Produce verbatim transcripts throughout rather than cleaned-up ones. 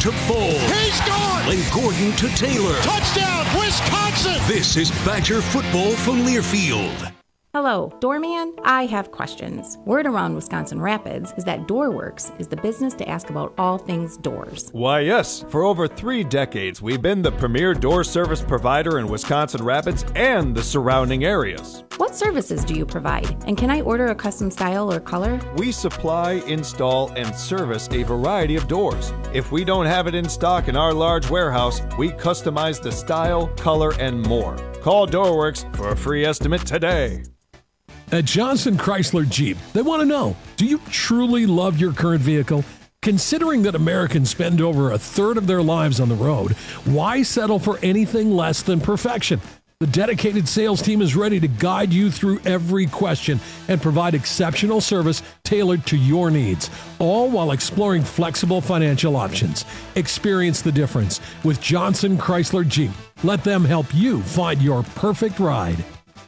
to Bull. He's gone! Lane Gordon to Taylor. Touchdown, Wisconsin! This is Badger football from Learfield. Hello, Doorman. I have questions. Word around Wisconsin Rapids is that DoorWorks is the business to ask about all things doors. Why, yes. For over three decades, we've been the premier door service provider in Wisconsin Rapids and the surrounding areas. What services do you provide? And can I order a custom style or color? We supply, install, and service a variety of doors. If we don't have it in stock in our large warehouse, we customize the style, color, and more. Call DoorWorks for a free estimate today. At Johnson Chrysler Jeep, they want to know, do you truly love your current vehicle? Considering that Americans spend over a third of their lives on the road, why settle for anything less than perfection? The dedicated sales team is ready to guide you through every question and provide exceptional service tailored to your needs, all while exploring flexible financial options. Experience the difference with Johnson Chrysler Jeep. Let them help you find your perfect ride.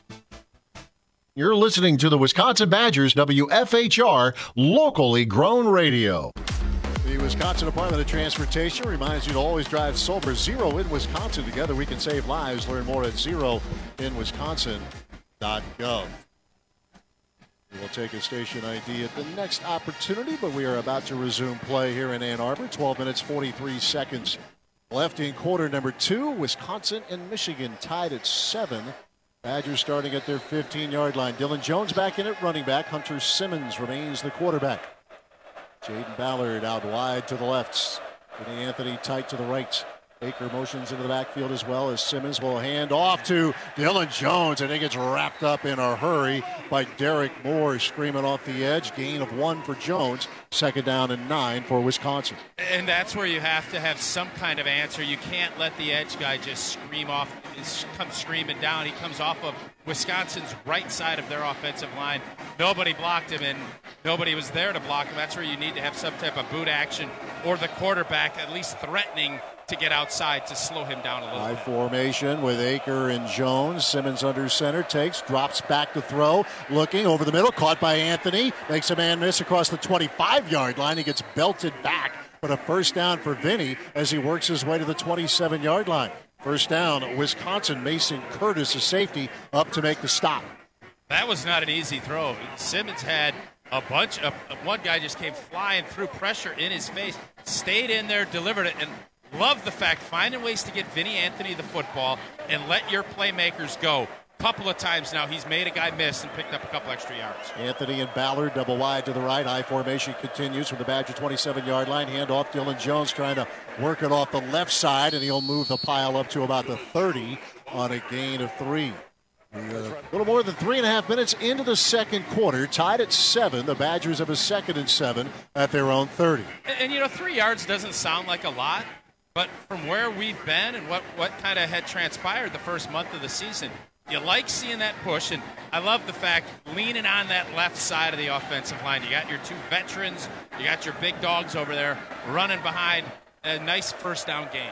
You're listening to the Wisconsin Badgers W F H R locally grown radio. The Wisconsin Department of Transportation reminds you to always drive sober. Zero in Wisconsin. Together we can save lives. Learn more at zero in wisconsin dot gov. We will take a station I D at the next opportunity, but we are about to resume play here in Ann Arbor. twelve minutes, forty-three seconds left in quarter number two. Wisconsin and Michigan tied at seven. Badgers starting at their fifteen-yard line. Dylan Jones back in at running back. Hunter Simmons remains the quarterback. Jaden Ballard out wide to the left. Vinny Anthony tight to the right. Baker motions into the backfield as well as Simmons will hand off to Dylan Jones, and it gets wrapped up in a hurry by Derek Moore screaming off the edge. Gain of one for Jones. Second down and nine for Wisconsin. And that's where you have to have some kind of answer. You can't let the edge guy just scream off, come screaming down. He comes off of Wisconsin's right side of their offensive line. Nobody blocked him, and nobody was there to block him. That's where you need to have some type of boot action or the quarterback at least threatening to get outside to slow him down a little High bit. Formation with Aker and Jones. Simmons under center, takes, drops back to throw, looking over the middle, caught by Anthony, makes a man miss across the twenty-five-yard line. He gets belted back, but a first down for Vinny as he works his way to the twenty-seven-yard line. First down, Wisconsin. Mason Curtis, a safety, up to make the stop. That was not an easy throw. Simmons had a bunch of, one guy just came flying through, pressure in his face, stayed in there, delivered it, and love the fact, finding ways to get Vinny Anthony the football and let your playmakers go. A couple of times now he's made a guy miss and picked up a couple extra yards. Anthony and Ballard double wide to the right. High formation continues from the Badger twenty-seven-yard line. Hand off. Dylan Jones trying to work it off the left side, and he'll move the pile up to about the thirty on a gain of three. A little more than three and a half minutes into the second quarter, tied at seven. The Badgers have a second and seven at their own thirty. And, and you know, three yards doesn't sound like a lot, but from where we've been and what, what kind of had transpired the first month of the season, you like seeing that push. And I love the fact leaning on that left side of the offensive line. You got your two veterans, you got your big dogs over there running behind. A nice first down game.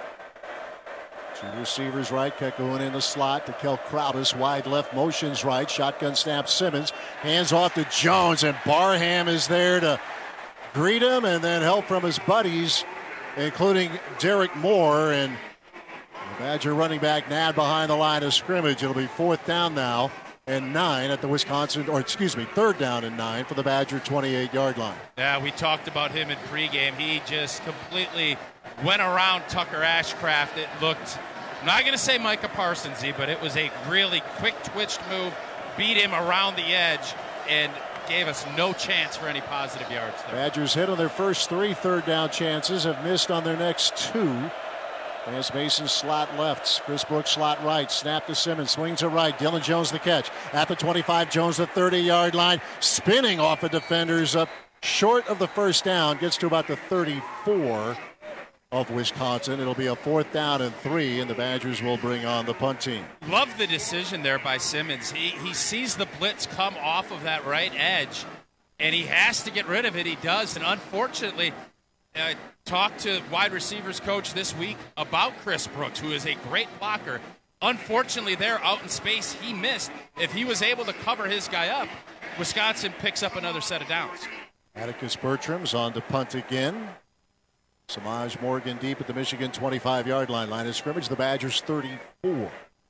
Two receivers right, Kekuan in the slot to Kel Crowdus, wide left, motions right, shotgun snap Simmons, hands off to Jones, and Barham is there to greet him, and then help from his buddies, including Derek Moore, and the Badger running back Nad behind the line of scrimmage. It'll be fourth down now and nine at the Wisconsin, or excuse me, third down and nine for the Badger twenty-eight-yard line. Yeah, we talked about him in pregame. He just completely went around Tucker Ashcraft. It looked, I'm not going to say Micah Parsonsy, but it was a really quick twitched move, beat him around the edge, and gave us no chance for any positive yards there. Badgers hit on their first three third down chances, have missed on their next two. As Mason slot left, Chris Brooks slot right, snap to Simmons, swings it right, Dylan Jones the catch. At the twenty-five, Jones the thirty-yard line, spinning off the defenders up short of the first down, gets to about the thirty-four of Wisconsin. It'll be a fourth down and three, and the Badgers will bring on the punt team. Love the decision there by Simmons. He, he sees the blitz come off of that right edge, and he has to get rid of it. He does, and unfortunately, I uh, talked to wide receivers coach this week about Chris Brooks, who is a great blocker. Unfortunately, there out in space, he missed. If he was able to cover his guy up, Wisconsin picks up another set of downs. Atticus Bertram's on to punt again. Samaj Morgan deep at the Michigan twenty-five-yard line. Line of scrimmage, the Badgers thirty-four.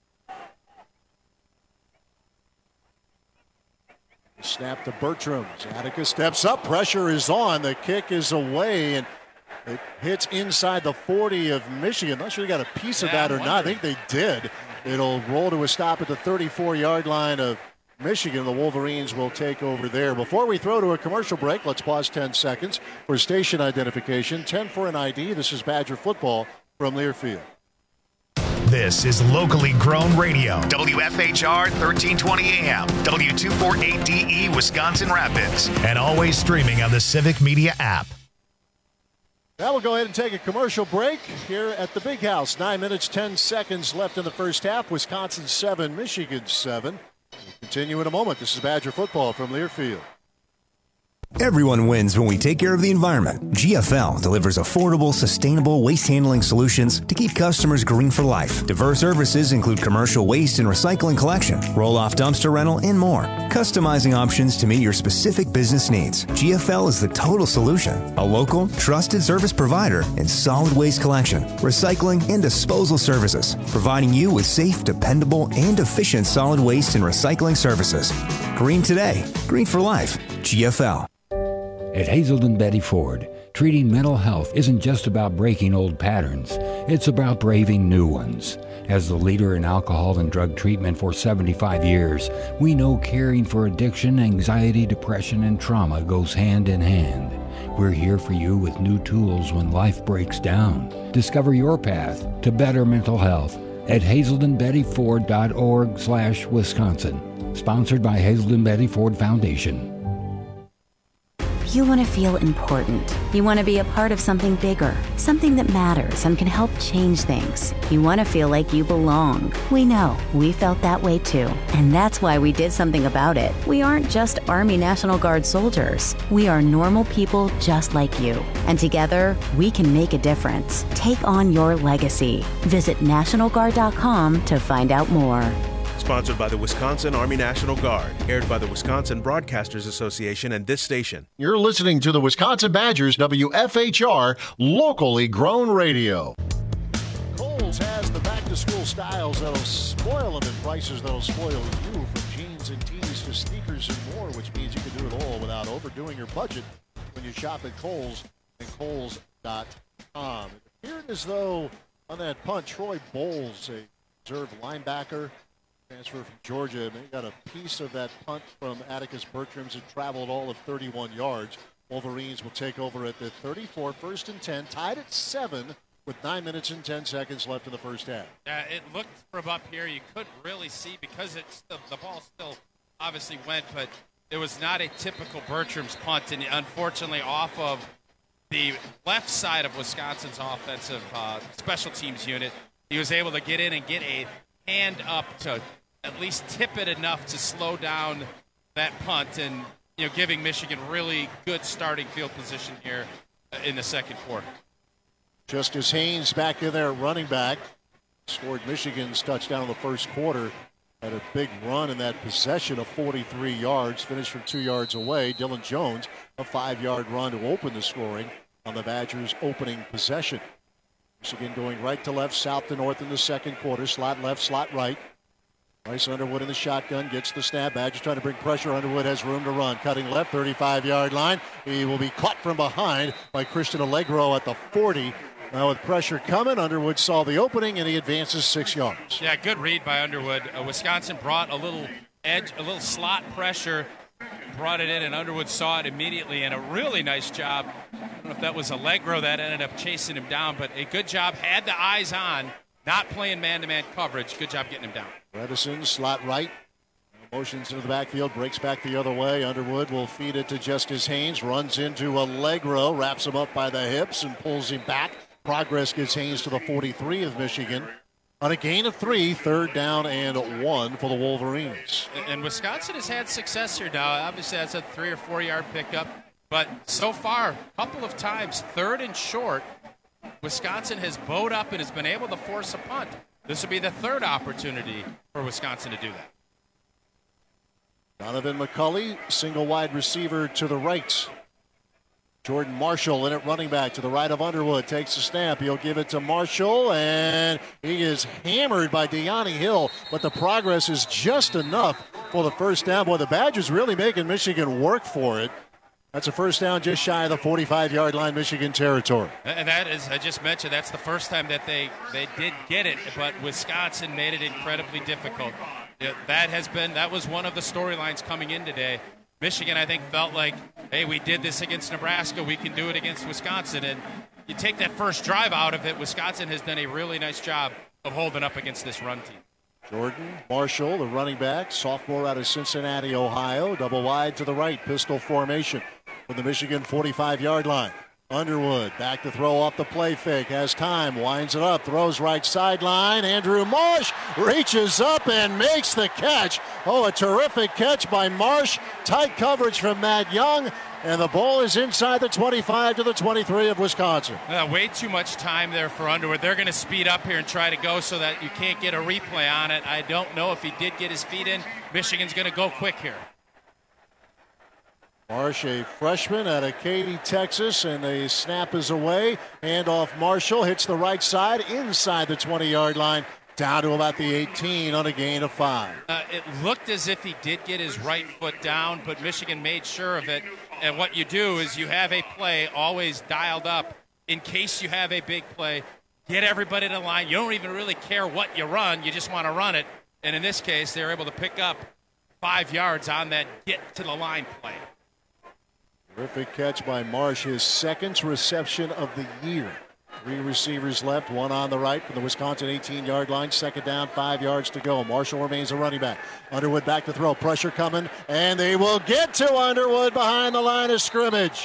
Snap to Bertram. Attica steps up. Pressure is on. The kick is away, and it hits inside the forty of Michigan. Not sure you got a piece of yeah, that or not. I think they did. It'll roll to a stop at the thirty-four-yard line of Michigan. The Wolverines will take over there. Before we throw to a commercial break, let's pause ten seconds for station identification. ten for an I D. This is Badger football from Learfield. This is locally grown radio. W F H R thirteen twenty A M, W two forty-eight D E, Wisconsin Rapids, and always streaming on the Civic Media app. Now we'll go ahead and take a commercial break here at the Big House. Nine minutes, ten seconds left in the first half. Wisconsin seven, Michigan seven. We'll continue in a moment. This is Badger football from Learfield. Everyone wins when we take care of the environment. G F L delivers affordable, sustainable waste handling solutions to keep customers green for life. Diverse services include commercial waste and recycling collection, roll-off dumpster rental, and more. Customizing options to meet your specific business needs. G F L is the total solution. A local, trusted service provider in solid waste collection, recycling, and disposal services, providing you with safe, dependable, and efficient solid waste and recycling services. Green today, green for life. G F L. At Hazelden Betty Ford, treating mental health isn't just about breaking old patterns, it's about braving new ones. As the leader in alcohol and drug treatment for seventy-five years, we know caring for addiction, anxiety, depression, and trauma goes hand in hand. We're here for you with new tools when life breaks down. Discover your path to better mental health at hazelden betty ford dot org slash Wisconsin. Sponsored by Hazelden Betty Ford Foundation. You want to feel important. You want to be a part of something bigger, something that matters and can help change things. You want to feel like you belong. We know. We felt that way too. And that's why we did something about it. We aren't just Army National Guard soldiers. We are normal people just like you. And together, we can make a difference. Take on your legacy. Visit national guard dot com to find out more. Sponsored by the Wisconsin Army National Guard. Aired by the Wisconsin Broadcasters Association and this station. You're listening to the Wisconsin Badgers, W F H R, locally grown radio. Kohl's has the back-to-school styles that'll spoil them and prices that'll spoil you. From jeans and tees to sneakers and more, which means you can do it all without overdoing your budget when you shop at Kohl's and Kohl's dot com. It appeared as though on that punt, Troy Bowles, a reserve linebacker, transfer from Georgia, they got a piece of that punt from Atticus Bertram's. It traveled all of thirty-one yards. Wolverines will take over at the thirty-four, first and ten, tied at seven with nine minutes and ten seconds left in the first half. Uh, it looked from up here, you couldn't really see because it's the, the ball still obviously went, but it was not a typical Bertram's punt, and unfortunately off of the left side of Wisconsin's offensive uh, special teams unit, he was able to get in and get a hand up to at least tip it enough to slow down that punt and, you know, giving Michigan really good starting field position here in the second quarter. Justice Haynes back in there at running back. Scored Michigan's touchdown in the first quarter. Had a big run in that possession of forty-three yards. Finished from two yards away. Dylan Jones, a five-yard run to open the scoring on the Badgers' opening possession. Michigan going right to left, south to north in the second quarter. Slot left, slot right. Bryce Underwood in the shotgun, gets the snap. Badgers trying to bring pressure. Underwood has room to run. Cutting left, thirty-five-yard line. He will be caught from behind by Christian Allegro at the forty. Now with pressure coming, Underwood saw the opening, and he advances six yards. Yeah, good read by Underwood. Uh, Wisconsin brought a little edge, a little slot pressure, brought it in, and Underwood saw it immediately, and a really nice job. I don't know if that was Allegro that ended up chasing him down, but a good job. Had the eyes on, not playing man-to-man coverage. Good job getting him down. Redison, slot right. Motions into the backfield, breaks back the other way. Underwood will feed it to Justice Haynes, runs into Allegro, wraps him up by the hips and pulls him back. Progress gets Haynes to the forty-three of Michigan. On a gain of three, third down and one for the Wolverines. And Wisconsin has had success here now. Obviously, that's a three or four-yard pickup. But so far, a couple of times, third and short, Wisconsin has bowed up and has been able to force a punt. This will be the third opportunity for Wisconsin to do that. Donovan McCulley, single wide receiver to the right. Jordan Marshall in at running back to the right of Underwood. Takes the snap. He'll give it to Marshall, and he is hammered by De'Ani Hill, but the progress is just enough for the first down. Boy, the Badgers really making Michigan work for it. That's a first down just shy of the forty-five-yard line, Michigan territory. And that is, I just mentioned, that's the first time that they, they did get it, but Wisconsin made it incredibly difficult. That has been, that was one of the storylines coming in today. Michigan, I think, felt like, hey, we did this against Nebraska, we can do it against Wisconsin. And you take that first drive out of it, Wisconsin has done a really nice job of holding up against this run team. Jordan Marshall, the running back, sophomore out of Cincinnati, Ohio. Double wide to the right, pistol formation from the Michigan forty-five-yard line. Underwood back to throw off the play fake. Has time, winds it up, throws right sideline. Andrew Marsh reaches up and makes the catch. Oh, a terrific catch by Marsh. Tight coverage from Matt Young. And the ball is inside the twenty-five to the twenty-three of Wisconsin. Uh, way too much time there for Underwood. They're going to speed up here and try to go so that you can't get a replay on it. I don't know if he did get his feet in. Michigan's going to go quick here. Marsh, a freshman out of Katy, Texas, and the snap is away. Handoff Marshall, hits the right side, inside the twenty-yard line, down to about the eighteen on a gain of five. Uh, it looked as if he did get his right foot down, but Michigan made sure of it. And what you do is you have a play always dialed up in case you have a big play. Get everybody to the line. You don't even really care what you run. You just want to run it. And in this case, they were able to pick up five yards on that get to the line play. Terrific catch by Marsh, his second reception of the year. Three receivers left, one on the right from the Wisconsin eighteen-yard line. Second down, five yards to go. Marshall remains a running back. Underwood back to throw. Pressure coming, and they will get to Underwood behind the line of scrimmage.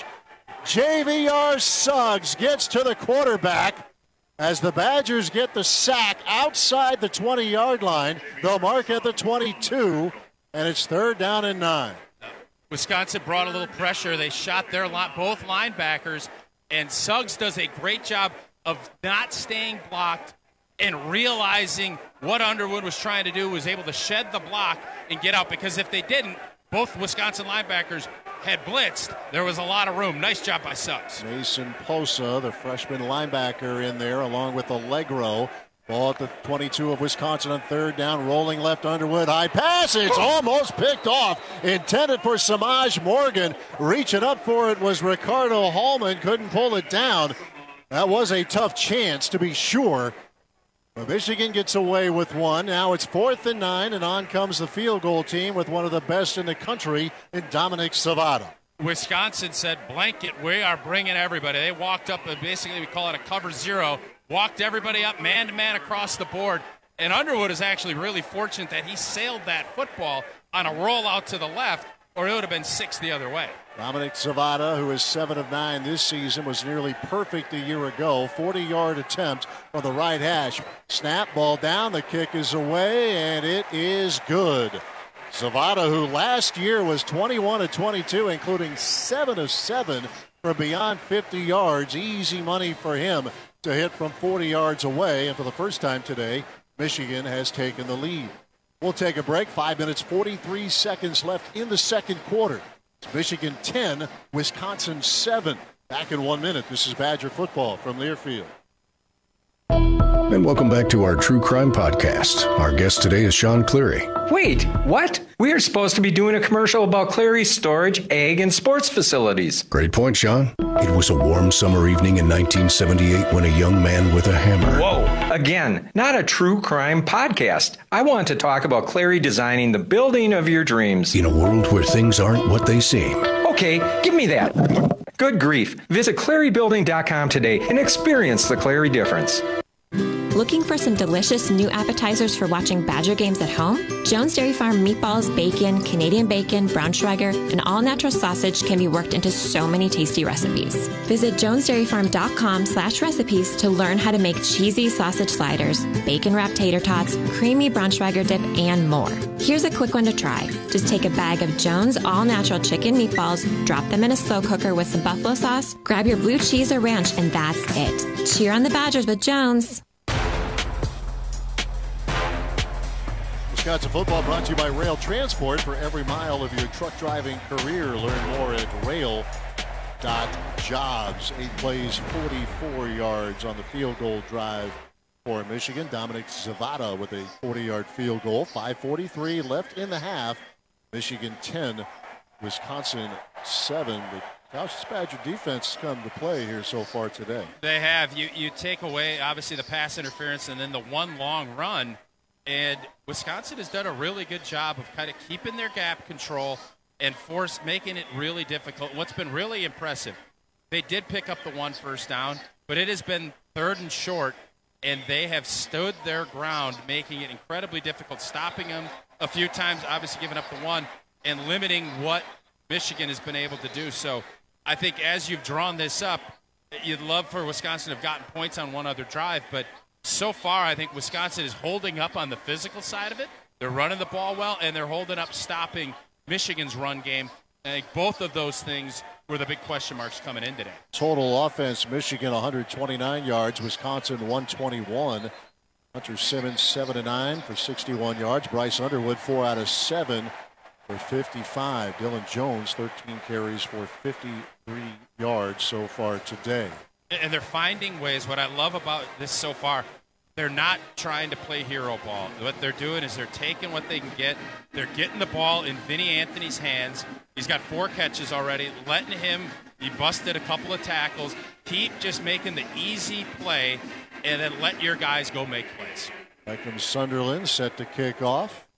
J V R Suggs gets to the quarterback as the Badgers get the sack outside the twenty-yard line. They'll mark at the twenty-two, and it's third down and nine. Wisconsin brought a little pressure. They shot their lot, both linebackers, and Suggs does a great job of not staying blocked and realizing what Underwood was trying to do, was able to shed the block and get out, because if they didn't, both Wisconsin linebackers had blitzed. There was a lot of room. Nice job by Suggs. Mason Posa, the freshman linebacker, in there along with Allegro. Ball at the twenty-two of Wisconsin on third down, rolling left. Underwood, high pass. It's almost picked off. Intended for Samaj Morgan. Reaching up for it was Ricardo Hallman. Couldn't pull it down. That was a tough chance, to be sure. But Michigan gets away with one. Now it's fourth and nine, and on comes the field goal team with one of the best in the country in Dominic Savada. Wisconsin said, blanket, we are bringing everybody. They walked up, and basically we call it a cover zero. Walked everybody up man-to-man across the board. And Underwood is actually really fortunate that he sailed that football on a rollout to the left, or it would have been six the other way. Dominic Savada, who is seven of nine this season, was nearly perfect a year ago. forty-yard attempt on the right hash. Snap, ball down, the kick is away, and it is good. Savada, who last year was twenty-one of twenty-two, including seven of seven from beyond fifty yards. Easy money for him to hit from forty yards away, and for the first time today, Michigan has taken the lead. We'll take a break. Five minutes, forty-three seconds left in the second quarter. It's Michigan ten, Wisconsin seven. Back in one minute. This is Badger football from Learfield. And welcome back to our True Crime Podcast. Our guest today is Sean Cleary. Wait, what? We are supposed to be doing a commercial about Cleary's storage, ag, and sports facilities. Great point, Sean. It was a warm summer evening in nineteen seventy-eight when a young man with a hammer... Whoa! Again, not a true crime podcast. I want to talk about Cleary designing the building of your dreams. In a world where things aren't what they seem. Okay, give me that. Good grief. Visit Cleary Building dot com today and experience the Cleary difference. Looking for some delicious new appetizers for watching Badger games at home? Jones Dairy Farm meatballs, bacon, Canadian bacon, Braunschweiger, and all-natural sausage can be worked into so many tasty recipes. Visit jones dairy farm dot com slash recipes to learn how to make cheesy sausage sliders, bacon-wrapped tater tots, creamy Braunschweiger dip, and more. Here's a quick one to try. Just take a bag of Jones all-natural chicken meatballs, drop them in a slow cooker with some buffalo sauce, grab your blue cheese or ranch, and that's it. Cheer on the Badgers with Jones. Wisconsin football brought to you by Rail Transport. For every mile of your truck driving career, learn more at rail Dot Jobs, eight plays, forty-four yards on the field goal drive for Michigan. Dominic Zavada with a forty-yard field goal. five forty-three left in the half. Michigan ten, Wisconsin seven. The Couch's Badger defense has come to play here so far today. They have. You you take away, obviously, the pass interference and then the one long run, and Wisconsin has done a really good job of kind of keeping their gap control and force making it really difficult. What's been really impressive, they did pick up the one first down, but it has been third and short, and they have stood their ground, making it incredibly difficult, stopping them a few times, obviously giving up the one, and limiting what Michigan has been able to do. So I think as you've drawn this up, you'd love for Wisconsin to have gotten points on one other drive, but so far I think Wisconsin is holding up on the physical side of it. They're running the ball well, and they're holding up stopping Michigan's run game. I think both of those things were the big question marks coming in today. Total offense, Michigan one hundred twenty-nine yards, Wisconsin one twenty-one. Hunter Simmons seven of nine for sixty-one yards. Bryce Underwood four out of seven for fifty-five. Dylan Jones thirteen carries for fifty-three yards so far today. And they're finding ways. What I love about this so far, they're not trying to play hero ball. What they're doing is they're taking what they can get. They're getting the ball in Vinny Anthony's hands. He's got four catches already, letting him, he busted a couple of tackles. Keep just making the easy play, and then let your guys go make plays. Beckham Sunderland set to kick off.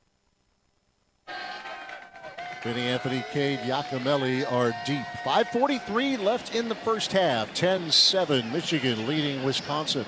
Vinny Anthony, Cade Giacomelli are deep. five forty-three left in the first half. ten seven, Michigan leading Wisconsin.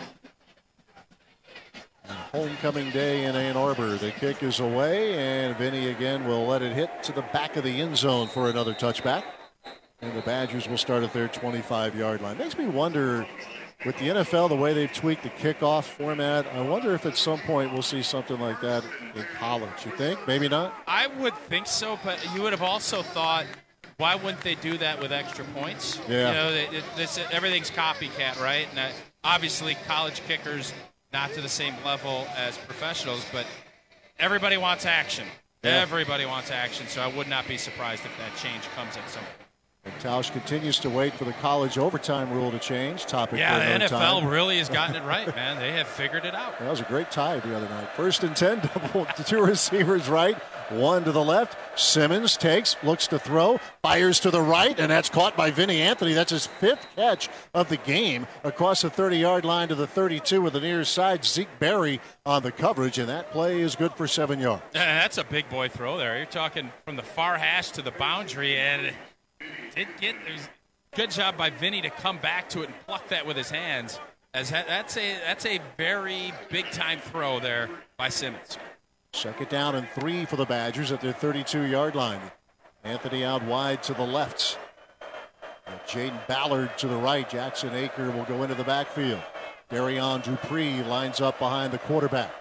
Homecoming day in Ann Arbor. The kick is away, and Vinny again will let it hit to the back of the end zone for another touchback. And the Badgers will start at their twenty-five-yard line. Makes me wonder, with the N F L, the way they've tweaked the kickoff format, I wonder if at some point we'll see something like that in college. You think? Maybe not? I would think so, but you would have also thought, why wouldn't they do that with extra points? Yeah. You know, it, it, this, everything's copycat, right? And I, obviously, college kickers, not to the same level as professionals, but everybody wants action. Yeah. Everybody wants action, so I would not be surprised if that change comes at some point. And Tausch continues to wait for the college overtime rule to change. Topic yeah, for the no N F L time. really has gotten it right, man. They have figured it out. That was a great tie the other night. First and ten, double, two receivers right, one to the left. Simmons takes, looks to throw, fires to the right, and that's caught by Vinny Anthony. That's his fifth catch of the game across the thirty-yard line to the thirty-two with the near side. Zeke Berry on the coverage, and that play is good for seven yards. And that's a big boy throw there. You're talking from the far hash to the boundary, and it get there's good job by Vinny to come back to it and pluck that with his hands. As that's a that's a very big time throw there by Simmons. Second down and three for the Badgers at their thirty-two-yard line. Anthony out wide to the left. Jaden Ballard to the right. Jackson Aker will go into the backfield. Darion Dupree lines up behind the quarterback.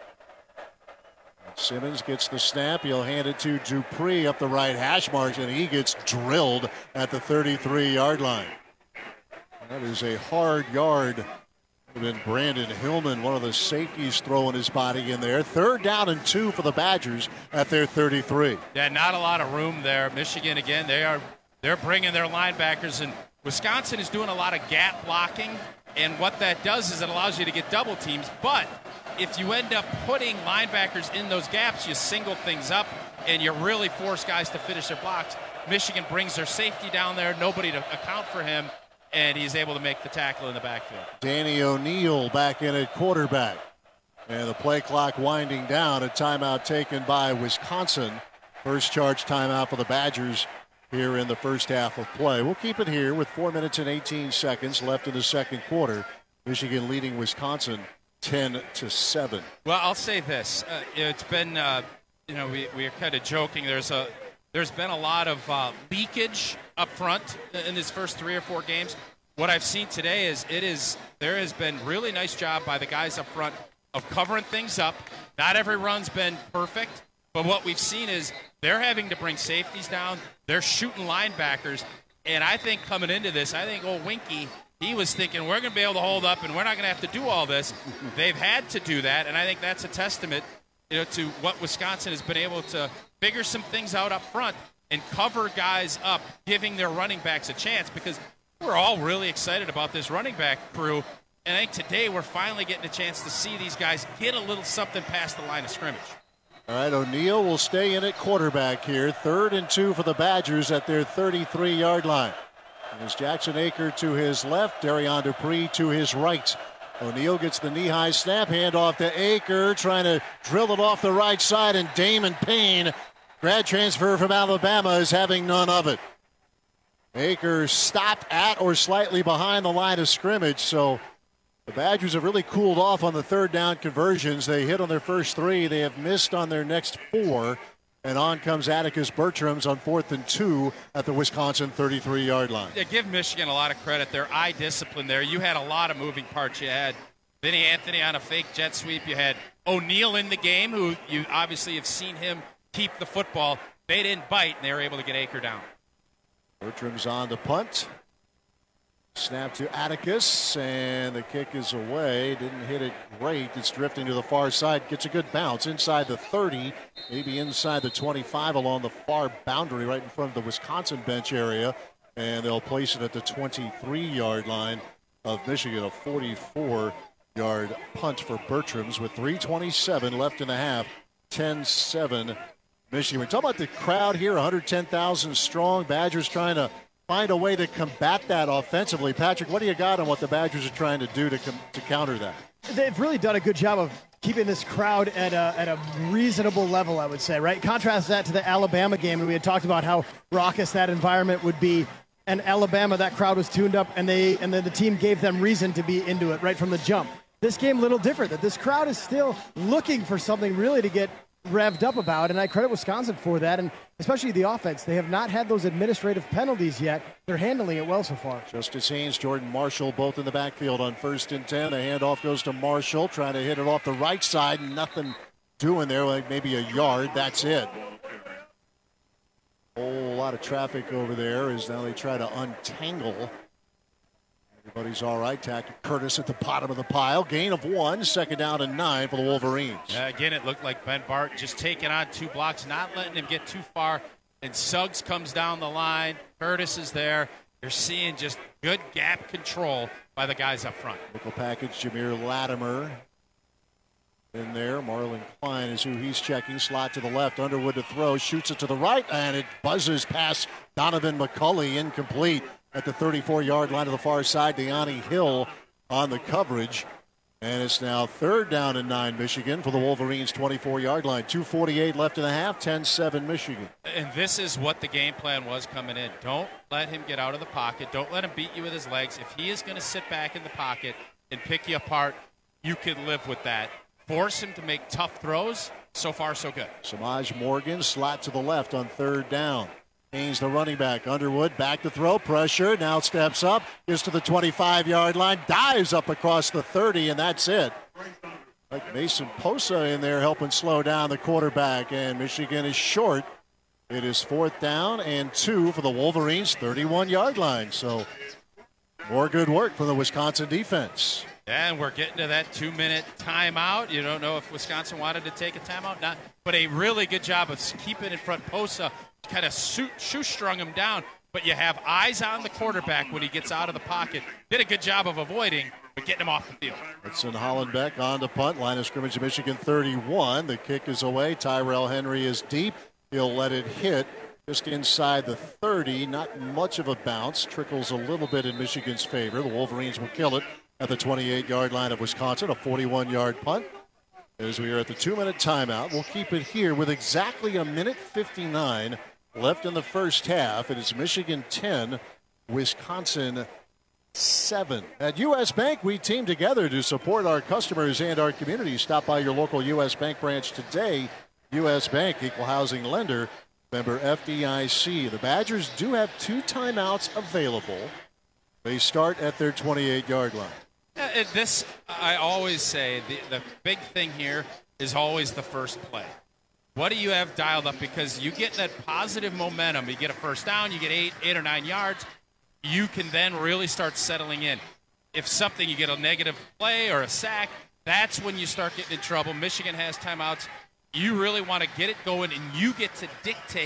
Simmons gets the snap. He'll hand it to Dupree up the right hash marks, and he gets drilled at the thirty-three-yard line. That is a hard yard. Then Brandon Hillman, one of the safeties, throwing his body in there. Third down and two for the Badgers at their thirty-three. Yeah, not a lot of room there. Michigan, again, they are they're bringing their linebackers, and Wisconsin is doing a lot of gap blocking, and what that does is it allows you to get double teams, but if you end up putting linebackers in those gaps, you single things up, and you really force guys to finish their blocks. Michigan brings their safety down there, nobody to account for him, and he's able to make the tackle in the backfield. Danny O'Neill back in at quarterback. And the play clock winding down. A timeout taken by Wisconsin. First charge timeout for the Badgers here in the first half of play. We'll keep it here with four minutes and eighteen seconds left in the second quarter. Michigan leading Wisconsin ten to seven. Well, I'll say this. Uh, it's been, uh, you know, we, we're kind of joking. There's a There's been a lot of uh, leakage up front in these first three or four games. What I've seen today is it is there has been really nice job by the guys up front of covering things up. Not every run's been perfect, but what we've seen is they're having to bring safeties down. They're shooting linebackers, and I think coming into this, I think old Winky, he was thinking we're going to be able to hold up and we're not going to have to do all this. They've had to do that, and I think that's a testament, you know, to what Wisconsin has been able to figure some things out up front. and cover guys up, giving their running backs a chance, because we're all really excited about this running back crew. And I think today we're finally getting a chance to see these guys get a little something past the line of scrimmage. All right, O'Neal will stay in at quarterback here. Third and two for the Badgers at their thirty-three-yard line. There's Jackson Aker to his left, Darian Dupree to his right. O'Neal gets the knee-high snap, handoff to Aker, trying to drill it off the right side, and Damon Payne, grad transfer from Alabama, is having none of it. Aker stopped at or slightly behind the line of scrimmage, so the Badgers have really cooled off on the third down conversions. They hit on their first three. They have missed on their next four. And on comes Atticus Bertrams on fourth and two at the Wisconsin thirty-three-yard line. Yeah, give Michigan a lot of credit. Their eye discipline there. You had a lot of moving parts. You had Vinny Anthony on a fake jet sweep. You had O'Neal in the game, who you obviously have seen him keep the football. They didn't bite, and they were able to get Aker down. Bertram's on the punt. Snap to Atticus, and the kick is away. Didn't hit it great. It's drifting to the far side. Gets a good bounce inside the thirty, maybe inside the twenty-five along the far boundary right in front of the Wisconsin bench area. And they'll place it at the twenty-three-yard line of Michigan, a forty-four-yard punt for Bertrams with three twenty-seven left in the half, ten seven Michigan. We talk about the crowd here, one hundred ten thousand strong. Badgers trying to find a way to combat that offensively. Patrick, what do you got on what the Badgers are trying to do to com- to counter that? They've really done a good job of keeping this crowd at a, at a reasonable level, I would say, right? Contrast that to the Alabama game, and we had talked about how raucous that environment would be. And Alabama, that crowd was tuned up, and they and then the team gave them reason to be into it right from the jump. This game, a little different, that this crowd is still looking for something really to get revved up about, and I credit Wisconsin for that, and especially the offense. They have not had those administrative penalties yet. They're handling it well so far. Justice Haynes, Jordan Marshall, both in the backfield on first and ten. The handoff goes to Marshall, trying to hit it off the right side. Nothing doing there, like maybe a yard. That's it. Whole lot of traffic over there as now they try to untangle. Everybody's all right. Tackle Curtis at the bottom of the pile. Gain of one. Second down and nine for the Wolverines. Uh, again, it looked like Ben Bart just taking on two blocks, not letting him get too far. And Suggs comes down the line. Curtis is there. You're seeing just good gap control by the guys up front. Nickel package, Jameer Latimer in there. Marlon Klein is who he's checking. Slot to the left. Underwood to throw. Shoots it to the right. And it buzzes past Donovan McCulley. Incomplete. At the thirty-four-yard line to the far side, Deani Hill on the coverage. And it's now third down and nine, Michigan, for the Wolverines' twenty-four-yard line. two forty-eight left in the half, ten seven Michigan. And this is what the game plan was coming in. Don't let him get out of the pocket. Don't let him beat you with his legs. If he is going to sit back in the pocket and pick you apart, you can live with that. Force him to make tough throws. So far, so good. Samaj Morgan, slot to the left on third down. Haynes, the running back. Underwood, back to throw. Pressure. Now steps up. Gets to the twenty-five-yard line. Dives up across the thirty, and that's it. Like Mason Posa in there helping slow down the quarterback, and Michigan is short. It is fourth down and two for the Wolverines' thirty-one-yard line. So more good work from the Wisconsin defense. And we're getting to that two-minute timeout. You don't know if Wisconsin wanted to take a timeout, not, but a really good job of keeping in front. Posa kind of shoestrung him down, but you have eyes on the quarterback when he gets out of the pocket. Did a good job of avoiding, but getting him off the field. Hudson Hollenbeck on the punt. Line of scrimmage of Michigan thirty-one. The kick is away. Tyrell Henry is deep. He'll let it hit just inside the thirty. Not much of a bounce. Trickles a little bit in Michigan's favor. The Wolverines will kill it at the twenty-eight-yard line of Wisconsin. A forty-one-yard punt. As we are at the two-minute timeout, we'll keep it here with exactly a minute fifty-nine left in the first half. It is Michigan ten, Wisconsin seven. At U S. Bank, we team together to support our customers and our community. Stop by your local U S. Bank branch today. U S. Bank, equal housing lender, member F D I C. The Badgers do have two timeouts available. They start at their twenty-eight-yard line. Uh, this, I always say, the, the big thing here is always the first play. What do you have dialed up? Because you get that positive momentum. You get a first down, you get eight, eight or nine yards. You can then really start settling in. If something, you get a negative play or a sack, that's when you start getting in trouble. Michigan has timeouts. You really want to get it going, and you get to dictate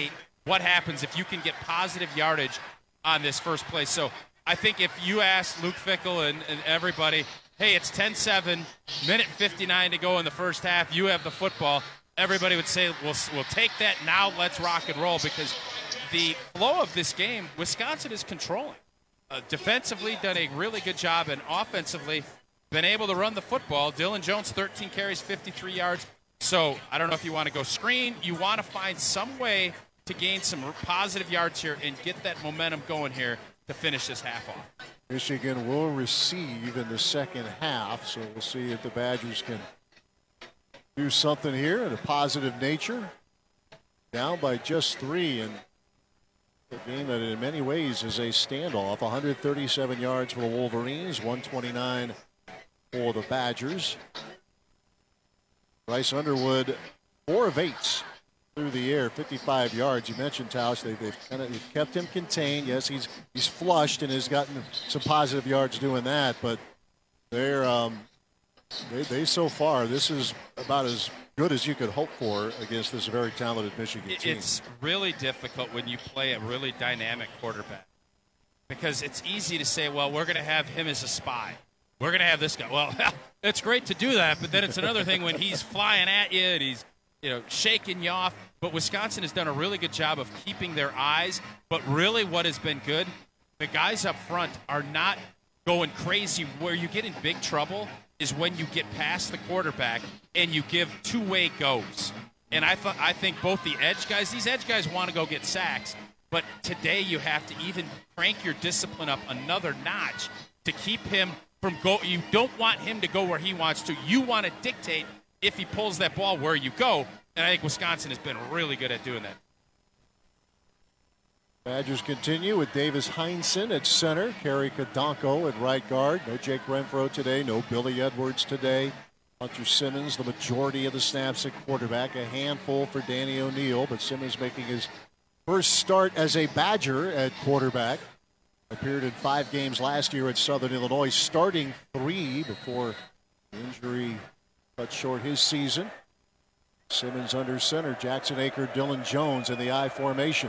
what happens if you can get positive yardage on this first play. So I think if you ask Luke Fickell and, and everybody, hey, it's ten seven, minute fifty-nine to go in the first half, you have the football, everybody would say, we'll, we'll take that, now let's rock and roll, because the flow of this game, Wisconsin is controlling. Uh, defensively, done a really good job, and offensively, been able to run the football. Dylan Jones, thirteen carries, fifty-three yards. So I don't know if you want to go screen. You want to find some way to gain some positive yards here and get that momentum going here to finish this half off. Michigan will receive in the second half, so we'll see if the Badgers can do something here in a positive nature. Down by just three, and a game that in many ways is a standoff. one hundred thirty-seven yards for the Wolverines, one twenty-nine for the Badgers. Bryce Underwood, four of eight through the air, fifty-five yards. You mentioned, Tausch, they, they've kind of they've kept him contained. Yes, he's he's flushed and has gotten some positive yards doing that, but they're um, they, they so far, this is about as good as you could hope for against this very talented Michigan team. It's really difficult when you play a really dynamic quarterback, because it's easy to say, well, we're going to have him as a spy. We're going to have this guy. Well, it's great to do that, but then it's another thing when he's flying at you and he's, you know, shaking you off. But Wisconsin has done a really good job of keeping their eyes. But really what has been good, the guys up front are not going crazy. Where you get in big trouble is when you get past the quarterback and you give two-way goes. And I thought I think both the edge guys, these edge guys want to go get sacks, but today you have to even crank your discipline up another notch to keep him from go. You don't want him to go where he wants to. You want to dictate if he pulls that ball where you go. And I think Wisconsin has been really good at doing that. Badgers continue with Davis Heinsohn at center, Kerry Kadonko at right guard. No Jake Renfro today, no Billy Edwards today. Hunter Simmons, the majority of the snaps at quarterback. A handful for Danny O'Neill, but Simmons making his first start as a Badger at quarterback. Appeared in five games last year at Southern Illinois, starting three before injury cut short his season. Simmons under center, Jackson Aker, Dylan Jones in the I formation.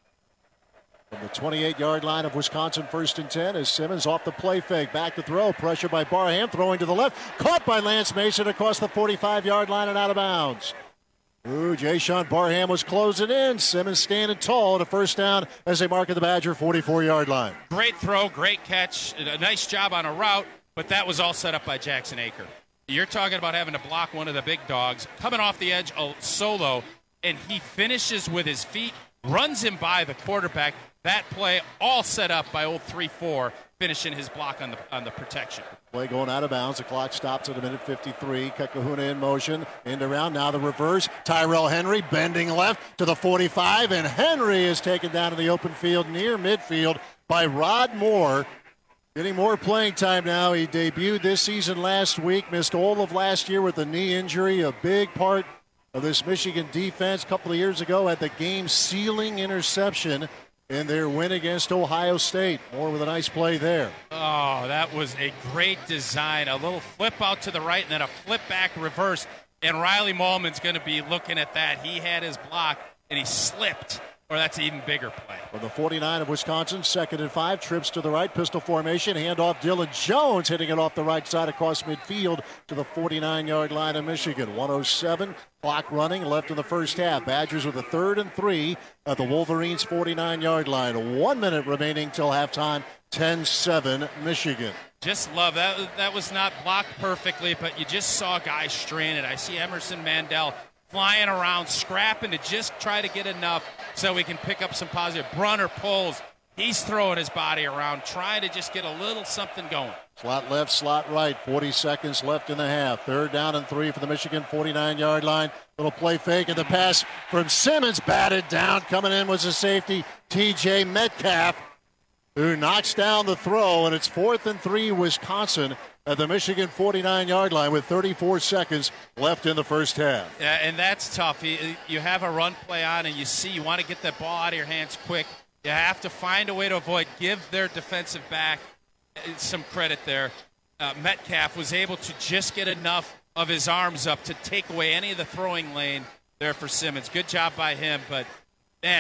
From the twenty-eight-yard line of Wisconsin, first and ten, as Simmons off the play fake, back to throw, pressure by Barham, throwing to the left, caught by Lance Mason across the forty-five-yard line and out of bounds. Ooh, Jay-Sean Barham was closing in. Simmons standing tall at a first down as they mark at the Badger forty-four-yard line. Great throw, great catch, a nice job on a route, but that was all set up by Jackson Aker. You're talking about having to block one of the big dogs, coming off the edge solo, and he finishes with his feet, runs him by the quarterback. That play all set up by old three four, finishing his block on the on the protection. Play going out of bounds. The clock stops at a minute fifty-three. Kekahuna in motion. End around. Now the reverse. Tyrell Henry bending left to the forty-five, and Henry is taken down in the open field near midfield by Rod Moore. Getting more playing time now. He debuted this season last week. Missed all of last year with a knee injury. A big part of this Michigan defense a couple of years ago had the game-sealing interception in their win against Ohio State. Moore with a nice play there. Oh, that was a great design. A little flip out to the right and then a flip back reverse. And Riley Mahlman's going to be looking at that. He had his block and he slipped. Or that's an even bigger play. From the forty-nine of Wisconsin, second and five, trips to the right, pistol formation, handoff Dylan Jones, hitting it off the right side across midfield to the forty-nine-yard line of Michigan. one oh seven, clock running, left in the first half. Badgers with a third and three at the Wolverines' forty-nine-yard line. One minute remaining till halftime, ten seven, Michigan. Just love that. That was not blocked perfectly, but you just saw guys stranded. I see Emerson Mandel flying around, scrapping to just try to get enough so we can pick up some positive. Brunner pulls. He's throwing his body around, trying to just get a little something going. Slot left, slot right, forty seconds left in the half. Third down and three for the Michigan forty-nine-yard line. Little play fake, and the pass from Simmons batted down. Coming in was a safety, T J Metcalf, who knocks down the throw, and it's fourth and three, Wisconsin, at the Michigan forty-nine-yard line with thirty-four seconds left in the first half. Yeah, and that's tough. You, you have a run play on, and you see you want to get that ball out of your hands quick. You have to find a way to avoid. Give their defensive back some credit there. Uh, Metcalf was able to just get enough of his arms up to take away any of the throwing lane there for Simmons. Good job by him, but, man,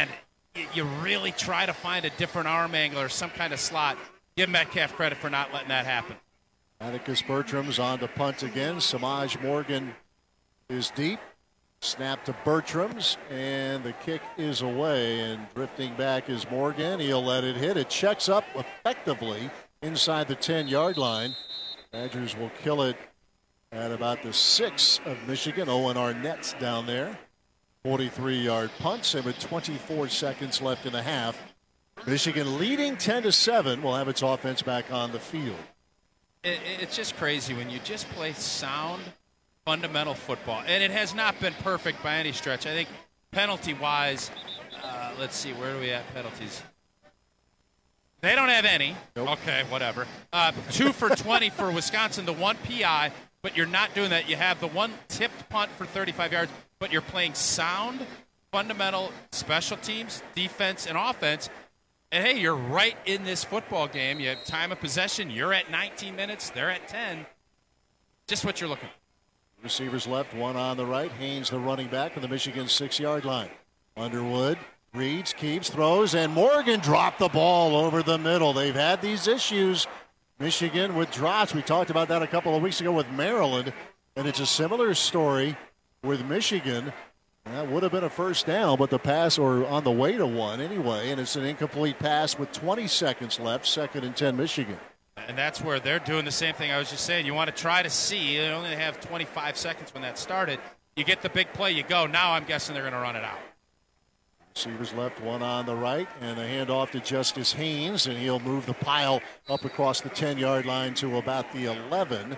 you, you really try to find a different arm angle or some kind of slot. Give Metcalf credit for not letting that happen. Atticus Bertram's on to punt again. Samaj Morgan is deep. Snap to Bertram's, and the kick is away. And drifting back is Morgan. He'll let it hit. It checks up effectively inside the ten-yard line. Badgers will kill it at about the six of Michigan. Owen Arnett's down there. forty-three-yard punt, and with twenty-four seconds left in the half. Michigan leading ten to seven will have its offense back on the field. It, it's just crazy when you just play sound, fundamental football. And it has not been perfect by any stretch. I think penalty-wise, uh, let's see, where do we have penalties? They don't have any. Nope. Okay, whatever. Uh, two for twenty for Wisconsin, the one P I, but you're not doing that. You have the one tipped punt for thirty-five yards, but you're playing sound, fundamental special teams, defense, and offense. And, hey, you're right in this football game. You have time of possession. You're at nineteen minutes. They're at ten. Just what you're looking for. Receivers left, one on the right. Haynes, the running back, from the Michigan six-yard line. Underwood reads, keeps, throws, and Morgan dropped the ball over the middle. They've had these issues, Michigan, with drops. We talked about that a couple of weeks ago with Maryland, and it's a similar story with Michigan. That would have been a first down, but the pass, or on the way to one anyway, and it's an incomplete pass with twenty seconds left, second and ten Michigan. And that's where they're doing the same thing I was just saying. You want to try to see. You only have twenty-five seconds when that started. You get the big play, you go. Now I'm guessing they're going to run it out. Receivers left, one on the right, and a handoff to Justice Haynes, and he'll move the pile up across the ten-yard line to about the eleven.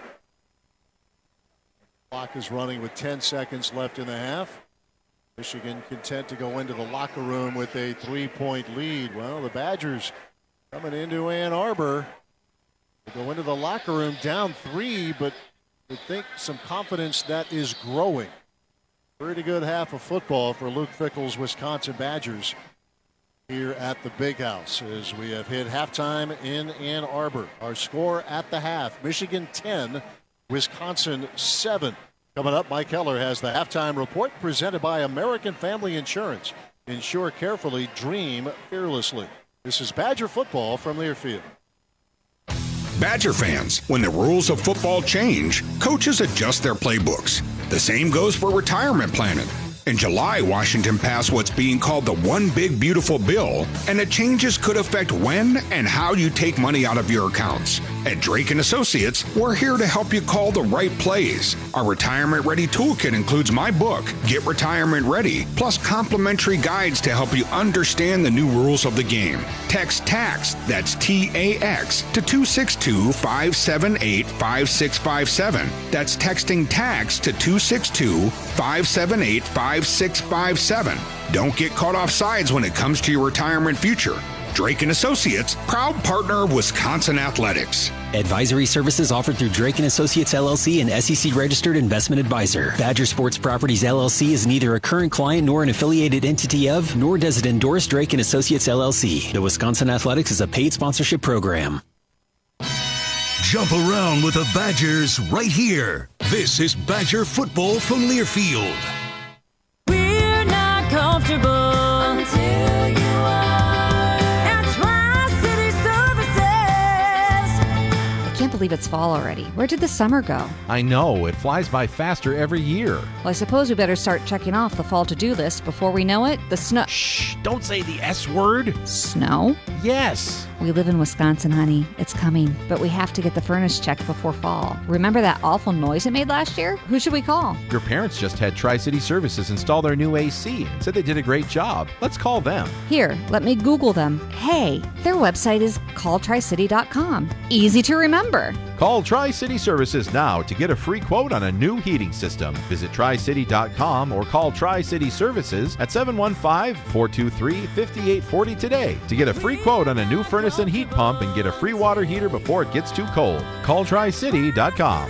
Clock is running with ten seconds left in the half. Michigan content to go into the locker room with a three-point lead. Well, the Badgers coming into Ann Arbor. They go into the locker room down three, but I think some confidence that is growing. Pretty good half of football for Luke Fickell's Wisconsin Badgers here at the Big House as we have hit halftime in Ann Arbor. Our score at the half, Michigan ten, Wisconsin seven. Coming up, Mike Heller has the halftime report presented by American Family Insurance. Insure carefully, dream fearlessly. This is Badger football from Learfield. Badger fans, when the rules of football change, coaches adjust their playbooks. The same goes for retirement planning. In July, Washington passed what's being called the One Big Beautiful Bill, and the changes could affect when and how you take money out of your accounts. At Drake and Associates, we're here to help you call the right plays. Our Retirement Ready toolkit includes my book, Get Retirement Ready, plus complimentary guides to help you understand the new rules of the game. Text TAX, that's T A X, to two six two, five seven eight, five six five seven. That's texting TAX to two six two, five seven eight, five six five seven. Don't get caught off sides when it comes to your retirement future. Drake and Associates, proud partner of Wisconsin Athletics. Advisory services offered through Drake and Associates L L C, an S E C-registered investment advisor. Badger Sports Properties L L C is neither a current client nor an affiliated entity of, nor does it endorse Drake and Associates L L C. The Wisconsin Athletics is a paid sponsorship program. Jump around with the Badgers right here. This is Badger football from Learfield. We're not comfortable until you are. I can't believe it's fall already. Where did the summer go? I know. It flies by faster every year. Well, I suppose we better start checking off the fall to-do list before we know it. The snow... Shh! Don't say the S word. Snow? Yes. We live in Wisconsin, honey. It's coming. But we have to get the furnace checked before fall. Remember that awful noise it made last year? Who should we call? Your parents just had Tri-City Services install their new A C and said they did a great job. Let's call them. Here, let me Google them. Hey, their website is call tri city dot com. Easy to remember. Call Tri-City Services now to get a free quote on a new heating system. Visit tri city dot com or call Tri-City Services at seven one five, four two three, five eight four zero today to get a free quote on a new furnace and heat pump and get a free water heater before it gets too cold. Call Tri City dot com.